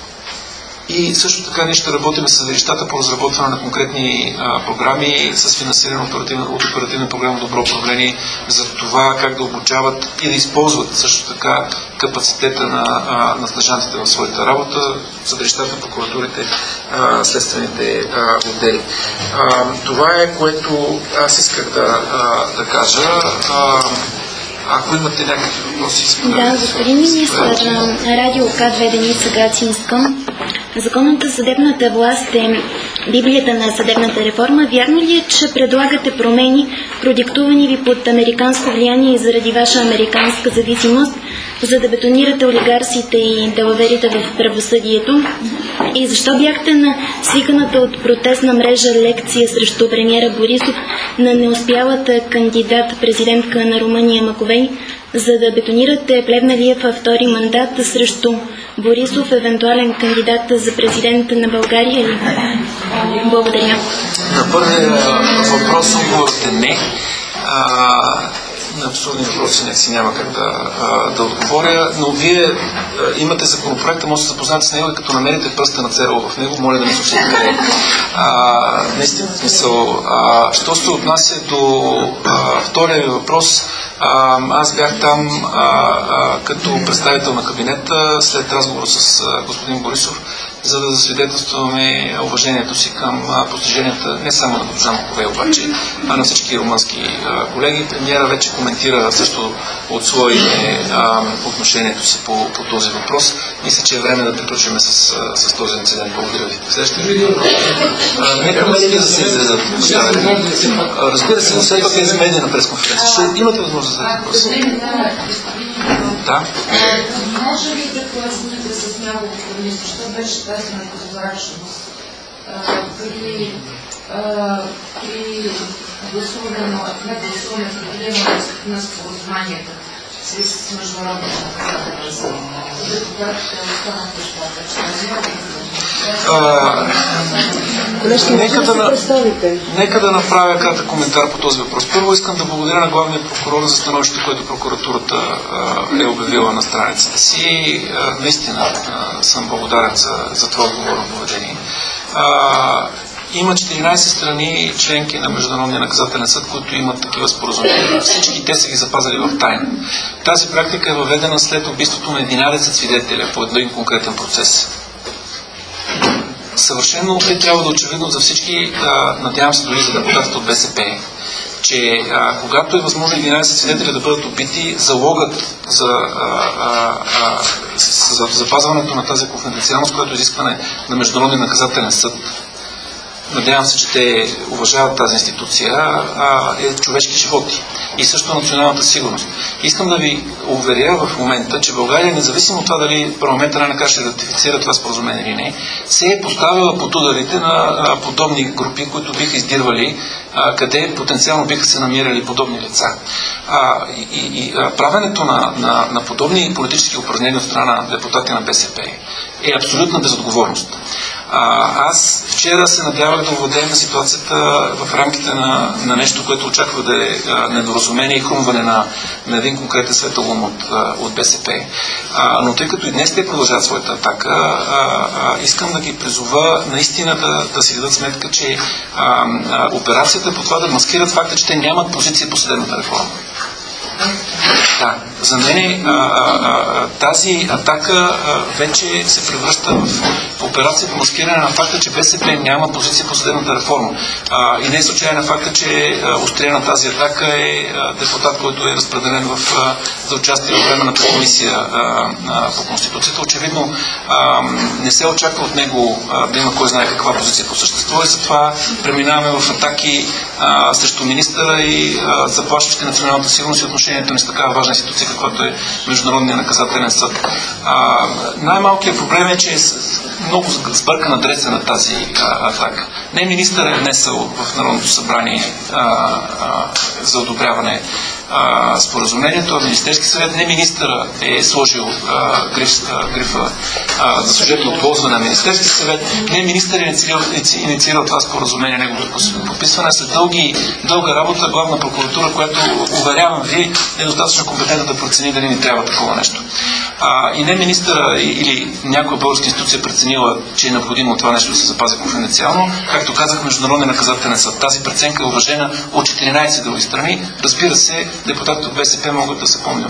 И също така ние ще работим с съдилищата по разработване на конкретни а, програми с финансиране от оперативна, от оперативна програма Добро управление за това как да обучават и да използват също така капацитета на, а, на стажантите в своята работа, съдилищата, прокуратурите, а, следствените а, отдели. А, това е, което аз исках да, а, да кажа. А, Ако имате някакви въпроси... Да, господин министър, радио К две Деница Гацинска. Законът за съдебната власт е Библията на съдебната реформа. Вярно ли е, че предлагате промени, продиктувани ви под американско влияние и заради ваша американска зависимост, за да бетонирате олигарсите и далаверите в правосъдието? И защо бяхте на свиканата от протестна мрежа лекция срещу премиера Борисов на неуспялата кандидат-президентка на Румъния Маковей, за да бетонирате Плевнелиев във втори мандат срещу Борисов, евентуален кандидат за президента на България? Благодаря. На първия въпрос отговорът е не. А, на абсурдни въпроси не си няма как да, да отговоря, но вие а, имате законопроекта, може да се запознаете с него и като намерите пръста на ЦРУ в него, моля да ми слушате къде. А, наистина, смисъл, а, що се отнася до а, втория въпрос, а, аз бях там а, а, като представител на кабинета след разговор с а, господин Борисов, за да засвидетелстваме уважението си към постиженията не само на госпожа Маковей, обаче, а на всички румънски колеги. Премиера вече коментира също от своите а, отношението си по, по този въпрос. Мисля, че е време да приключим с, с този инцидент. Благодаря ви. Следващия видео. Нека медиите да се изредят. Разбира се, но след това е медийна пресконференция. Ще имате възможност да зададете въпрос. Да. Може ли да поясните с няколко думи, защо беше търсена прозрачност при, при гласуване, не гласуване, при на споразуменията с международната организация? Когато останат нещата, Нека да, нека да направя кратък коментар по този въпрос. Първо искам да благодаря на главния прокурор за становището, което прокуратурата а, е обявила на страницата си. А, наистина а, съм благодарен за, за това отговорно поведение. А, Има четиринадесет страни членки на Международния наказателен съд, които имат такива споразумения. Всички те са ги запазили в тайна. Тази практика е въведена след убийството на единадесет свидетеля по един конкретен процес. Съвършено е трябва да очевидно за всички, а, надявам се дори за депутатите от БСП, че а, когато е възможно единадесет свидетели да бъдат убити, залогът за, а, а, а, за запазването на тази конфиденциалност, което е изискване на Международния наказателен съд, надявам се, че те уважават тази институция, а, е човешки животи и също националната сигурност. Искам да ви уверя в момента, че България, независимо от това дали парламентът най-накрая ще ратифицира това споразумение или не, се е поставила под ударите на а, подобни групи, които биха издирвали а, къде потенциално биха се намирали подобни лица. А, и, и а, правенето на, на, на подобни политически упражнения от страна на депутати на БСП е абсолютна безотговорност. А, аз вчера се надявах да овладеем ситуацията в рамките на, на нещо, което очаква да е а, недоразумение и хрумване на, на един конкретен светълум от, от БСП. А, но тъй като и днес те продължават своята атака, а, а, искам да ги призова наистина да, да си дадат сметка, че а, а, операцията по това да маскират факта, че те нямат позиция по съдебната реформа. Да, за мен а, а, тази атака а, вече се превръща в операция по маскиране на факта, че БСП няма позиция по съдебната реформа. А, и не е случайно факта, че острия на тази атака е а, депутат, който е разпределен в, а, за участие в временната комисия а, а, по Конституцията. Очевидно а, не се очаква от него а, да има кой знае каква позиция по същество и затова преминаваме в атаки а, срещу министъра и а, заплашващи националната сигурност и отношението ни с такава важна институция, каквато е Международния наказателен съд. А, най-малкият проблем е, че е много сбъркан адреса на тази а, атака. Не министър е внесъл в Народното събрание а, а, за одобряване а, споразумението, а Министерски съвет, не министъра е сложил а, гриф, а, грифа а, за служебно ползване на Министерски съвет, не министър е инициирал, инициирал това споразумение, неговото подписване. След дълги, дълга работа, главна прокуратура, която, уверявам ви, е достатъчно компетентна да прецени дали ни трябва такова нещо. А, и не министъра или някоя българска институция преценила, че е необходимо това нещо да се запази конфиденциално. Както казах, Международния наказателен съд. Тази преценка е уважена от четиринайсет други страни. Разбира се, депутатите от БСП могат да се помнят.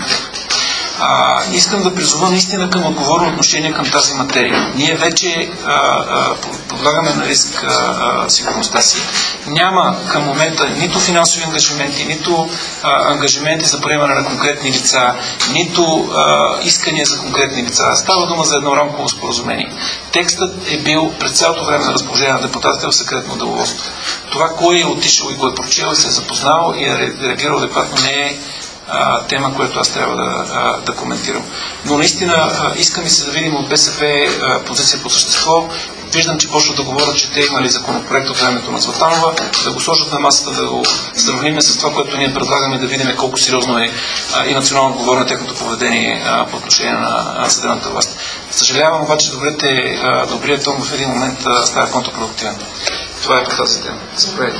А, искам да призова наистина към отговорно отношение към тази материя. Ние вече а, а, подлагаме на риск а, а, сигурността си. Няма към момента нито финансови ангажименти, нито а, ангажименти за приемане на конкретни лица, нито а, искания за конкретни лица. Става дума за едно рамково споразумение. Текстът е бил през цялото време на разположение на депутатите в секретно деловодство. Това кой е отишъл и го е прочел и се е запознал и е реагирал адекватно не е тема, която аз трябва да, да коментирам. Но наистина искам и се да видим от БСП позиция по същество. Виждам, че почват да говорят, че те имали законопроект от времето на Цветанова, да го сложат на масата, да го сравним с това, което ние предлагаме, да видим колко сериозно е и национално отговорно тяхното поведение по отношение на съдебната власт. Съжалявам, обаче добрите, добрият тон в един момент става контрпродуктивен. Това е по тази тема. Заповядайте.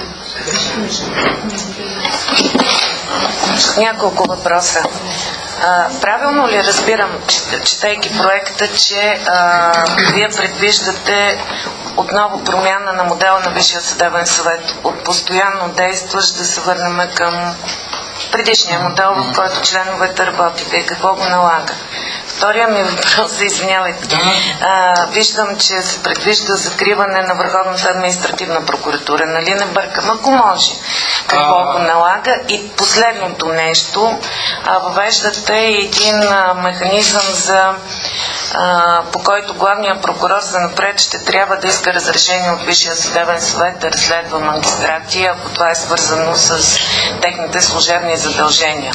Няколко въпроса. А, правилно ли разбирам, четейки проекта, че а, вие предвиждате отново промяна на модела на Висшия съдебен съвет от постоянно действащ да се върнем към предишния модел, в който членовете работите и какво го налага? Втория ми въпрос, извинявайте. А, виждам, че се предвижда закриване на Върховната административна прокуратура. Нали не бъркам? Ако може. Какво а... го налага? И последното нещо, а, въвеждате един а, механизъм за а, по който главният прокурор за напред ще трябва да иска разрешение от Висшия съдебен съвет да разследва магистрати, ако това е свързано с техните служебни задължения.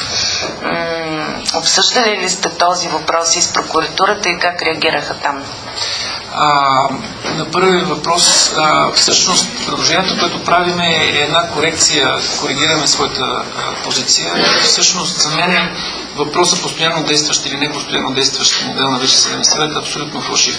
М- обсъждали ли сте този въпрос и с прокуратурата и как реагираха там? А, на първият въпрос, а, всъщност предложението, което правим е една корекция, коригираме своята а, позиция. Всъщност за мен въпросът постоянно действащ или не постоянно действащ модел на Висшия съдебен съвет е абсолютно фалшив.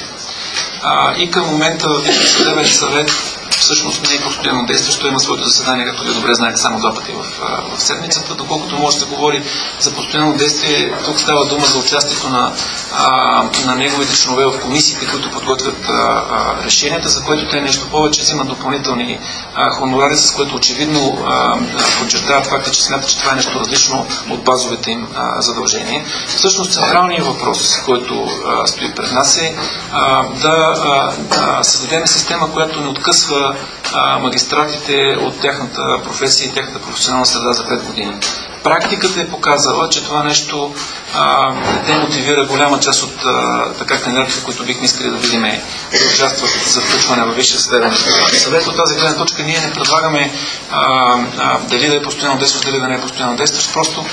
А, и към момента Висшия съдебен съвет всъщност не е постоянно действащо, има своето заседание, както ви добре знаете, само два пъти в, в седмицата. Доколкото може да се говори за постоянно действие, тук става дума за участието на, а, на неговите членове в комисиите, които подготвят а, а, решенията, за което те нещо повече взимат допълнителни а, хонорари, с което очевидно а, подчертават факта, че смятат, че това е нещо различно от базовете им а, задължения. Всъщност централният въпрос, който а, стои пред нас е а, да а, а, създадем система, която не откъсва а, магистратите от тяхната професия и тяхната професионална среда за пет години. Практиката е показала, че това нещо а, демотивира голяма част от а, така кандидатите, които бихме искали да видим да участват за включване във Висшия съдебен съвет. От тази гледна точка ние не предлагаме а, а, дали да е постоянно действащ, дали да не е постоянно действащ. Просто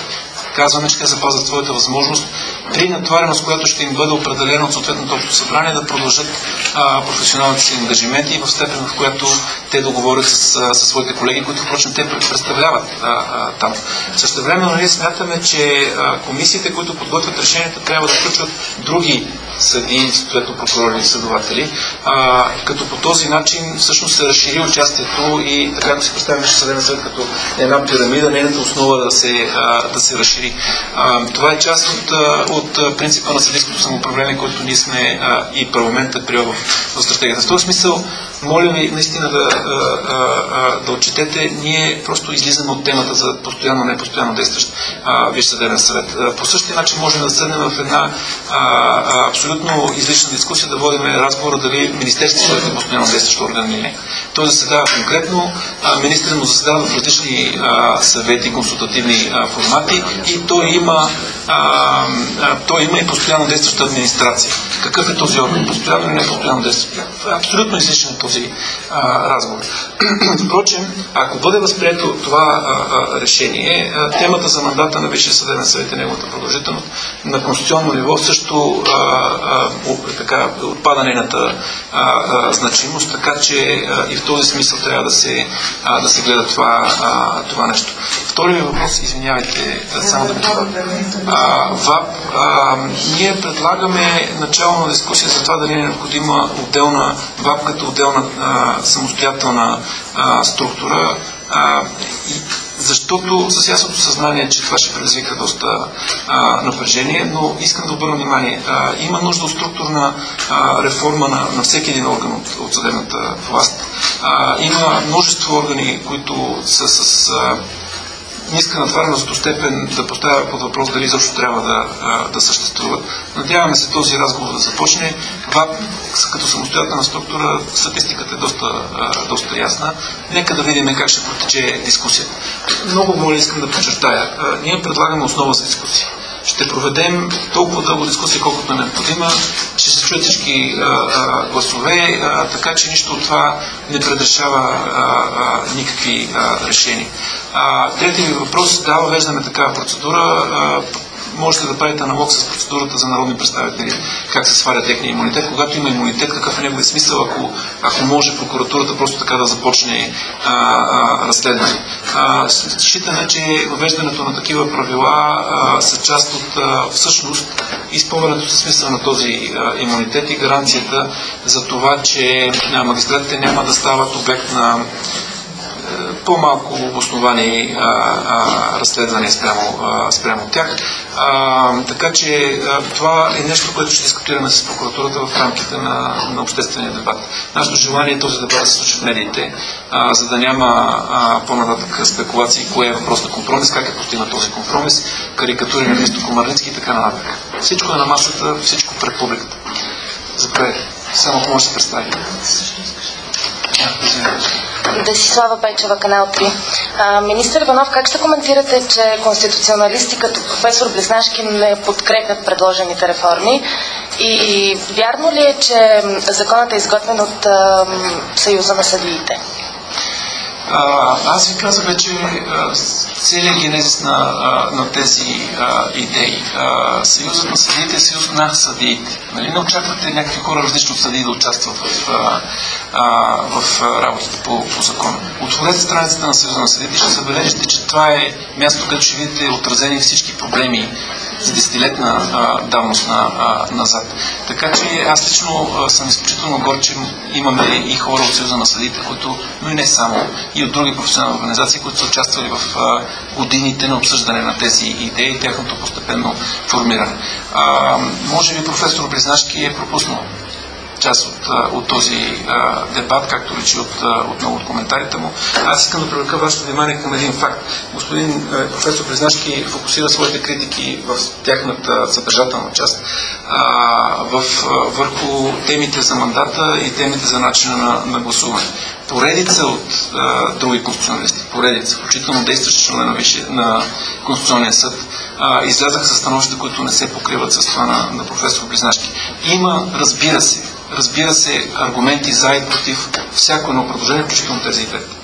казваме, че те запазват своята възможност при натовареност, която ще им бъде определена от съответното общо събрание, да продължат а, професионалните си ангажименти в степен, в която те договорят с, със своите колеги, които впрочем те представляват а, а, там. Същевременно ние смятаме, че а, комисиите, които подготвят решенията, трябва да включват други съдии, съответно прокурори и следователи, а, като по този начин всъщност се разшири участието и така да си представим Висшия съдебен съвет като една пирамида, нейната основа да се, а, да се разшири. А, това е част от, от принципа на съдийското самоуправление, който ние сме а, и парламентът приел в, в стратегията. В този смисъл, моля ви наистина да, а, а, да отчетете, ние просто излизаме от темата за постоянно, непостоянно действащ Висш съдебен съвет. А, по същия начин можем да седнем в една а, а, абсолютно излишна дискусия, да водим разговора дали Министерството съвет е постоянно действащ орган или не. Той заседава конкретно, министрите му заседава в различни а, съвети, консултативни а, формати и той има, а, а, той има и постоянно действаща администрация. Какъв е този орган? Постоянно или не постоянно действащ? Абсолютно излишен е този а, разговор. Впрочем, ако бъде възприето това а, а, решение, а, темата за мандата на Висшия съдебен съвет и неговата продължителност на конституционно ниво също а, а, така, отпада нейната а, а, значимост, така че а, и в този смисъл трябва да се, а, да се гледа това, а, това нещо. Вторият въпрос, извинявайте, само да кажа. ВАП, а, ние предлагаме начало на дискусия за това дали е необходима отделна ВАП като отделна а, самостоятелна а, структура, а, и, защото с ясното съзнание, че това ще предизвика доста а, напрежение, но искам да обърна внимание. А, има нужда от структурна а, реформа на, на всеки един орган от, от съдебната власт. А, има множество органи, които са с а, ниска натвареност до степен да поставя под въпрос дали защо трябва да, да съществуват. Надяваме се този разговор да започне. ВАП като самостоятелна структура, статистиката е доста, доста ясна. Нека да видим как ще протече дискусията. Много моля, искам да подчертая. Ние предлагаме основа за дискусия. Ще проведем толкова дълго дискусия, колкото е необходима. Ще се чуят всички а, а, гласове, а, така че нищо от това не предрешава а, а, никакви а, решения. Третият ви въпрос, да, въвеждаме такава процедура. А, можете да правите аналог с процедурата за народни представители, как се сваля техния имунитет. Когато има имунитет, какъв е неговият смисъл, ако, ако може прокуратурата просто така да започне а, а, разследване. Считаме, че въвеждането на такива правила а, са част от а, всъщност изпълнението със смисъл на този а, имунитет и гаранцията за това, че а, магистратите няма да стават обект на по-малко обосновани а, а, разследвания спрямо, а, спрямо тях. А, така че а, това е нещо, което ще дискутираме с прокуратурата в рамките на, на обществения дебат. Нашето желание е този дебат да се случи в медиите, а, за да няма а, по-нататък спекулации, кое е въпрос на компромис, как е постигнат този компромис, карикатури на Христо Комарницки и така нататък. Всичко е на масата, всичко пред публиката. Заповядайте. Само ако може да се представи. Десислава Пейчева, канал три. А, министър Иванов, как ще коментирате, че конституционалисти като професор Близнашки не подкрепят предложените реформи? И вярно ли е, че законът е изготвен от а, Съюза на съдиите? А, аз ви казах вече целият генезис на, на тези а, идеи. А, съюзът на съдиите е съюз на съдиите. Нали? Не очаквате някакви хора различни от съдии да участват в, а, а, в работата по, по закона. Отворете страницата на съюза на съдиите и ще забележите, че това е място, където ще видите отразени всички проблеми за десетилетна а, давност на, а, назад. Така че аз лично а, съм изключително горд, че имаме и хора от Съюза на съдиите, които, но и не само, и от други професионални организации, които са участвали в а, годините на обсъждане на тези идеи и тяхното постепенно формиране. А, може би професор Близнашки е пропуснал част от, от този а, дебат, както речи от, от много от коментарите му. Аз искам да привлека вашето внимание към един факт. Господин а, професор Близнашки фокусира своите критики в тяхната съдържателна част а, в, а, върху темите за мандата и темите за начина на, на гласуване. Поредица от а, други конституционалисти, поредица, включително действащи членове на, висше, на Конституционния съд, а, излязаха със становища, които не се покриват с това на, на професор Близнашки. Има, разбира се, разбира се, аргументи за и против всяко едно предложение, включително тези двете.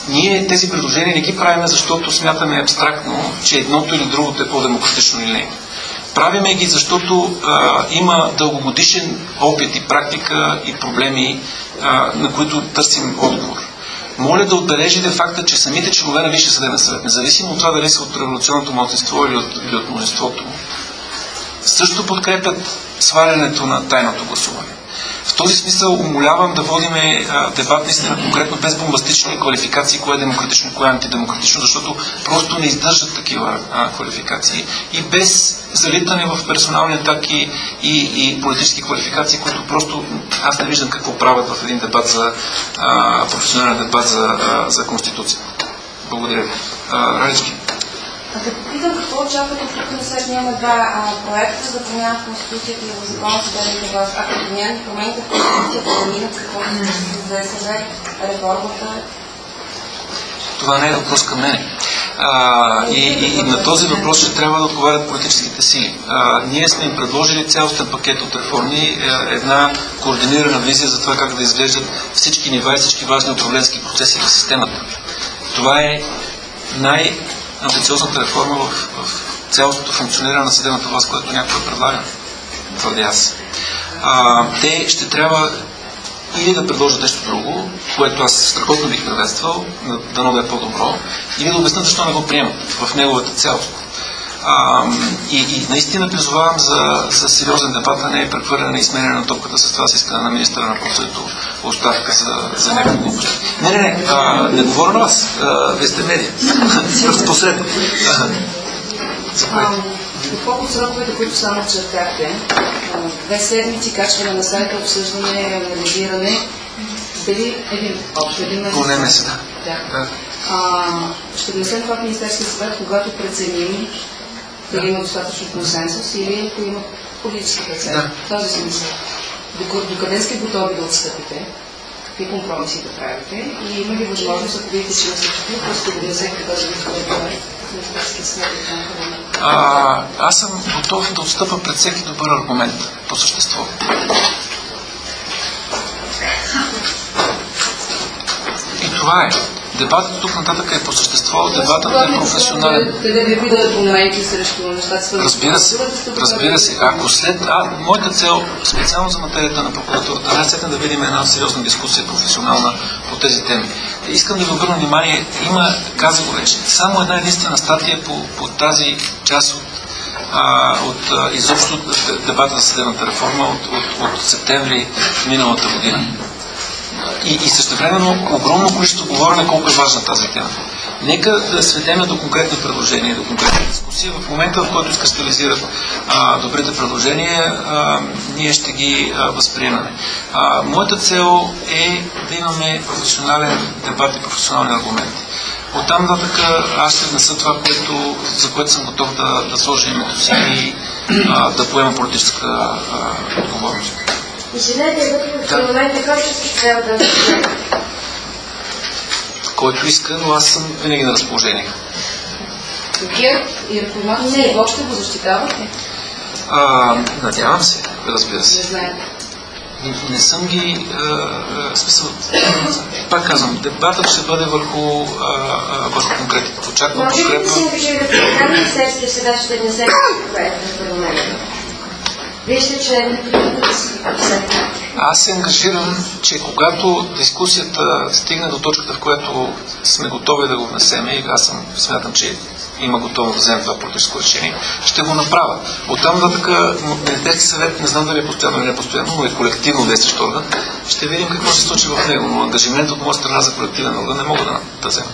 Ние тези предложения не ги правим, защото смятаме абстрактно, че едното или другото е по-демократично или не. Правиме ги, защото а, има дългогодишен опит и практика и проблеми, а, на които търсим отговор. Моля да отбележите факта, че самите членове на Висшия съдебен съвет, независимо от това дали са от революционното малцинство или от, или от мнозинството, също подкрепят свалянето на тайното гласуване. В този смисъл умолявам да водиме а, дебат наистина конкретно, без бомбастични квалификации, кое е демократично и кое е антидемократично, защото просто не издържат такива а, квалификации и без залитане в персонални атаки и, и политически квалификации, които просто аз не виждам какво правят в един дебат за а, професионален дебат за, а, за Конституцията. Благодаря ви. Радички. А да попитам какво очаквате, тук на след няма два а, проекта за промяна в Конституцията и в Закона за съдебната власт. Ако промяна промените в Конституцията да минат, какво да се създаде реформата? Това не е въпрос към мене. А, и, и, и на този въпрос ще трябва да отговарят политическите сили. А, ние сме им предложили цялостен пакет от реформи, една координирана визия за това как да изглеждат всички нива и всички важни управленски процеси в системата. Това е най- амбициозната реформа в, в цялостното функциониране на съдебната власт, което някой предлага. Твърди аз. А, те ще трябва или да предложат нещо друго, което аз страхотно бих приветствал, дано да е по-добро, или да обяснят защо не го приемат в неговата цялост. А, и, и наистина призовавам за, за сериозен дебат, а не е прехвърляне и сменяне на топката с това с искане на министъра на правосъдието оставка за, за някакви глупости. Не, не, не, а, не говоря на вас. А, вие сте медия. Просто последно. Доколко сроковете, които само чертахте, две седмици качване на сайта, обсъждане, анализиране, дали един общо един месец? Поне месец, да. да. Ще внесем това в Министерския съвет, когато преценим дали има достатъчно консенсус или ако има политически преценка. Да. В този смисъл. Докъде сте готови да отстъпите? Какви компромиси да правите? И има ли възможност, ако видите, че не се чупи, просто да внесете този документ? А, аз съм готов да отстъпа пред всеки добър аргумент по същество. И това е. Дебатът тук нататък е по същество, дебатът е професионален. Къде ви бидат аргументи срещу нещата? Разбира се, разбира се. Ако след... А, моята цел, специално за материята на прокуратурата, най-сетне да видим една сериозна дискусия, професионална по тези теми. Искам да ви обърна внимание, има, каза го вече, само една единствена статия по, по тази част от, а, от а, изобщо дебата за съдебната реформа от, от, от септември миналата година. И, и същевременно огромно количество говорене колко е важна тази тема. Нека да сведеме до конкретни предложения, до конкретни дискусии. В момента, в който изкристализират а, добрите предложения, а, ние ще ги а, възприемаме. А, моята цел е да имаме професионален дебат и професионални аргументи. Оттам нататък аз ще внеса това, което, за което съм готов да, да сложа името си и а, да поема политическа а, отговорност. Извинете, вътре в парламента как ще трябва да разпределя? Който иска, но аз съм винаги на разположение. ГЕРБ и реформаторите не, въобще го защитавате? А, надявам се, разбира се. Не знаете. Не, не съм ги... А, а, смисъл, пак казвам, дебатът ще бъде върху, а, а, върху конкретиката. Очаквам подкрепа. Може ли си ангажирате така Министерския съвет ще внесе проект в парламента? Вие сте член на правителството. Аз се ангажирам, че когато дискусията стигне до точката, в която сме готови да го внесем, и аз съм, смятам, че има готово да вземем това политическо решение, ще го направя. Оттам нататък Министерски съвет, не знам дали е постоянно или не постоянно, но е колективно действащ орган, ще видим какво ще се случи в него, но ангажимент от моя страна за колективен орган не мога да, да взема.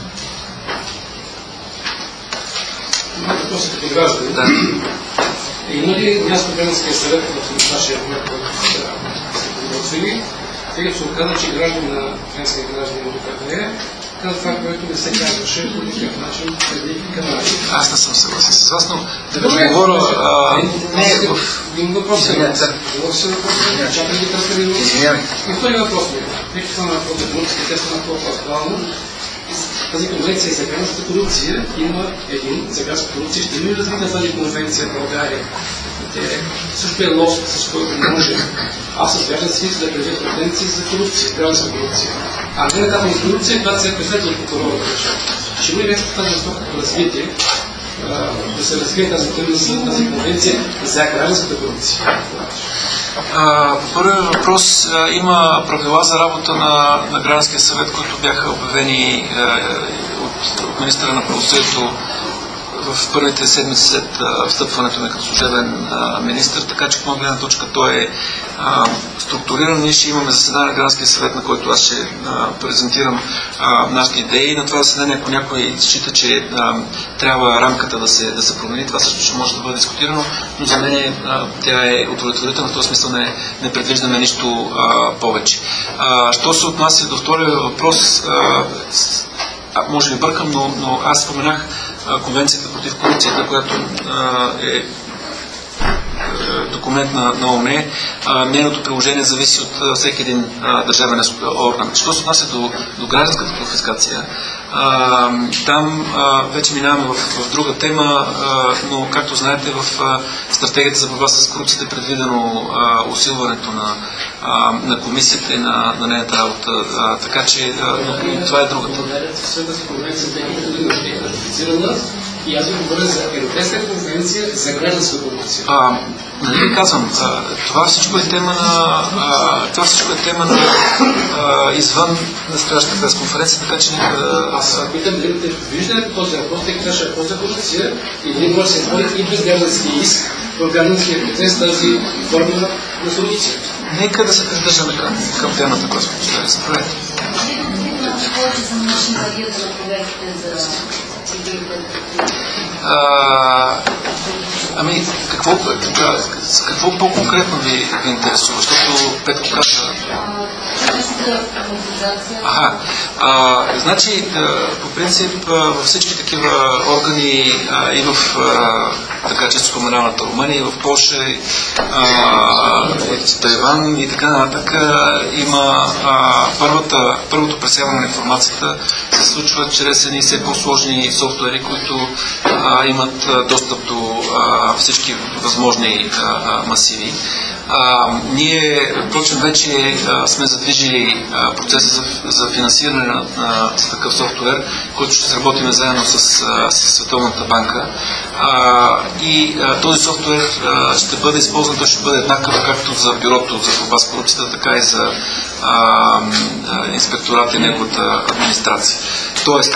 Въпросът е граждани. Да. Има ли място Гражданския съвет в нашия проект, който сте подготвили, тъй като се оказа, че граждани на френския граждани от ОПД казва това, което не се казваше по никакъв начин преди канали. Аз не съм съгласен с вас, но да ви говоря... Не е в... Един въпрос е. Говори се въпрос е. Чакай ги представи. Извинявай. И втори въпрос е. Тъй като това на по-дебнутски, те са на по-актуално. Тази конвенция за гражданската корупция има един за гражданската корупция. Ще ли развита тази конвенция в България е също е лост, с който не може аз с граждански да предвид претенции за корупция, гражданска корупция. А не е тази корупция, която се е преследва от прокурора да решава. Ще бъде нещо тази високото развитие, да се развие тази тенденция, тази конвенция за гражданската корупция. А, по първият въпрос а, има правила за работа на, на гражданския съвет, които бяха обявени а, от, от министъра на правосъдието в първите седмици след а, встъпването ми като служебен а, министър, така че от моя гледна точка той е а, структуриран. Ние ще имаме заседание на гражданския съвет, на който аз ще а, презентирам а, нашите идеи. На това заседание, ако някой счита, че а, трябва рамката да се, да се промени, това също ще може да бъде дискутирано, но за мен а, тя е удовлетворителна, в този смисъл не, не предвиждаме нищо а, повече. А, що се отнася до втория въпрос, а, а, може би бъркам, но, но аз споменах Конвенцията против корупцията, която а, е документ на, на ООН. Нейното приложение зависи от всеки един а, държавен орган. Що се отнася до, до гражданската конфискация, а, там а, вече минаваме в, в друга тема, а, но както знаете, в а, стратегията за борба с корупцията е предвидено а, усилването на, а, на комисията и на, на нейната работа. А, така че а, но, това е другата. Тази конвенция е ратифицирана и аз ви говоря за Европейска конвенция за гражданска корупция. А, нали ви казвам, а, това всичко е тема на а, това всичко е тема на а, извън настоящата пресконференция, така че нека да... Аз питам дали те виждане по този въпрос, тъй като наша въпрос за корупция и дали може да се води и без граждански иск в гражданския процес тази форма на корупция. Нека да се придържаме към, към темата, която сме поставили. Заповядайте. А, ами, какво, какво по-конкретно ви, ви интересува? Защото Петко каза... Ага. А, значи, по принцип, във всички такива органи а, и в а, така често споменаваната Румъния, и в Полша, и Тайван и така нататък има а, първата, първото пресяване на информацията се случва чрез едни все по-сложни софтуери, които а, имат а, достъп до а, всички възможни а, масиви. А, ние, впрочем, вече а, сме задвижили а, процеса за, за финансиране на, на с такъв софтуер, който ще сработим заедно с, а, с Световната банка. А, и а, този софтуер а, ще бъде използван, той ще бъде еднакъв както за бюрото за борба с корупцията, така и за а, а, инспектората и неговата администрация. Тоест,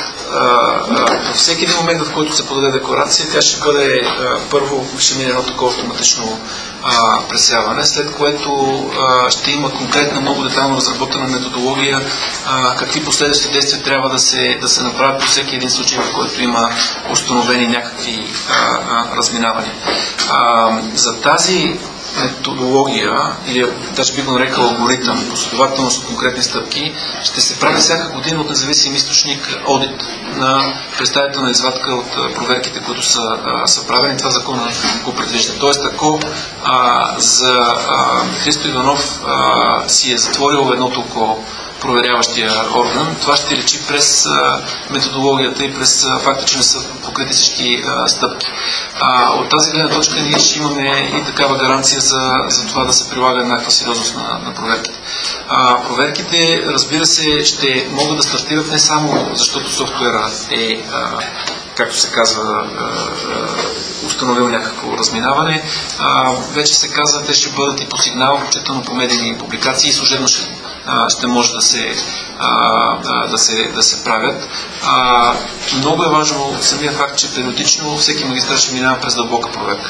във всеки един момент, в който се подаде декларация, тя ще бъде а, първо ще мине едно такова автоматично а, пресяване, след което а, ще има конкретна, много детайлно разработена методология, а, какви последващи действия трябва да се, да се направят по всеки един случай, в който има установени някакви а, а, разминавания. А, за тази методология, или даже би го нарекал алгоритъм, последователност от конкретни стъпки, ще се прави всяка година от независим източник одит на представителна извадка от проверките, които са, а, са правени. Това закона го предвижда. Тоест, ако а, за а, Христо Иванов а, си е затворил едното око проверяващия орган, това ще лечи през а, методологията и през а, факта, че не са покрити всички а, стъпки. А, от тази гледна точка ние ще имаме и такава гаранция за, за това да се прилага някаква сериозност на, на проверките. А, проверките, разбира се, ще могат да стартират не само защото софтуера е, а, както се казва, установил някакво разминаване. А, вече се казва, те ще бъдат и по сигнал, включително по медийни публикации и служебно ще, а, ще може да се, а, да се, да се правят. А, много е важно самия факт, че периодично всеки магистрат ще минава през дълбока проверка.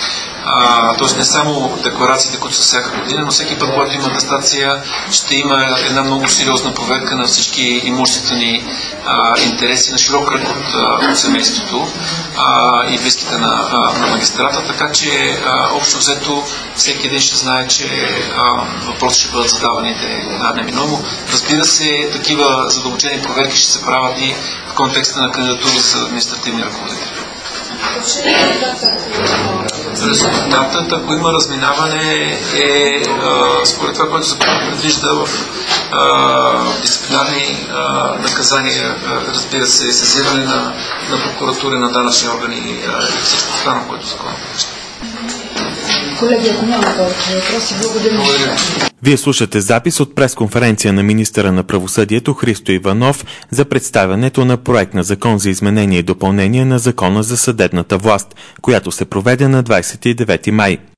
Т.е. не само декларациите, които са всяка година, но всеки път, когато има атестация, ще има една много сериозна проверка на всички имуществени а, интереси на широк кръг от, от семейството а, и близките на, а, на магистрата, така че а, общо взето всеки един ще знае, че а, въпроси ще бъдат задавани да, неминуемо. Разбира се, такива задълбочени проверки ще се правят и в контекста на кандидатури за административни ръководители. Резултатът, ако има разминаване, е а, според това, което закон предвижда в а, дисциплинарни а, наказания, а, разбира се, сезиране на, на прокуратура, на данъчни органи а, и всичко останало, което закон предвижда. Колеги, ако няма повече въпроси, благодаря. Вие слушате запис от пресконференция на министъра на правосъдието Христо Иванов за представянето на проект на закон за изменение и допълнение на Закона за съдебната власт, която се проведе на двадесет и девети май.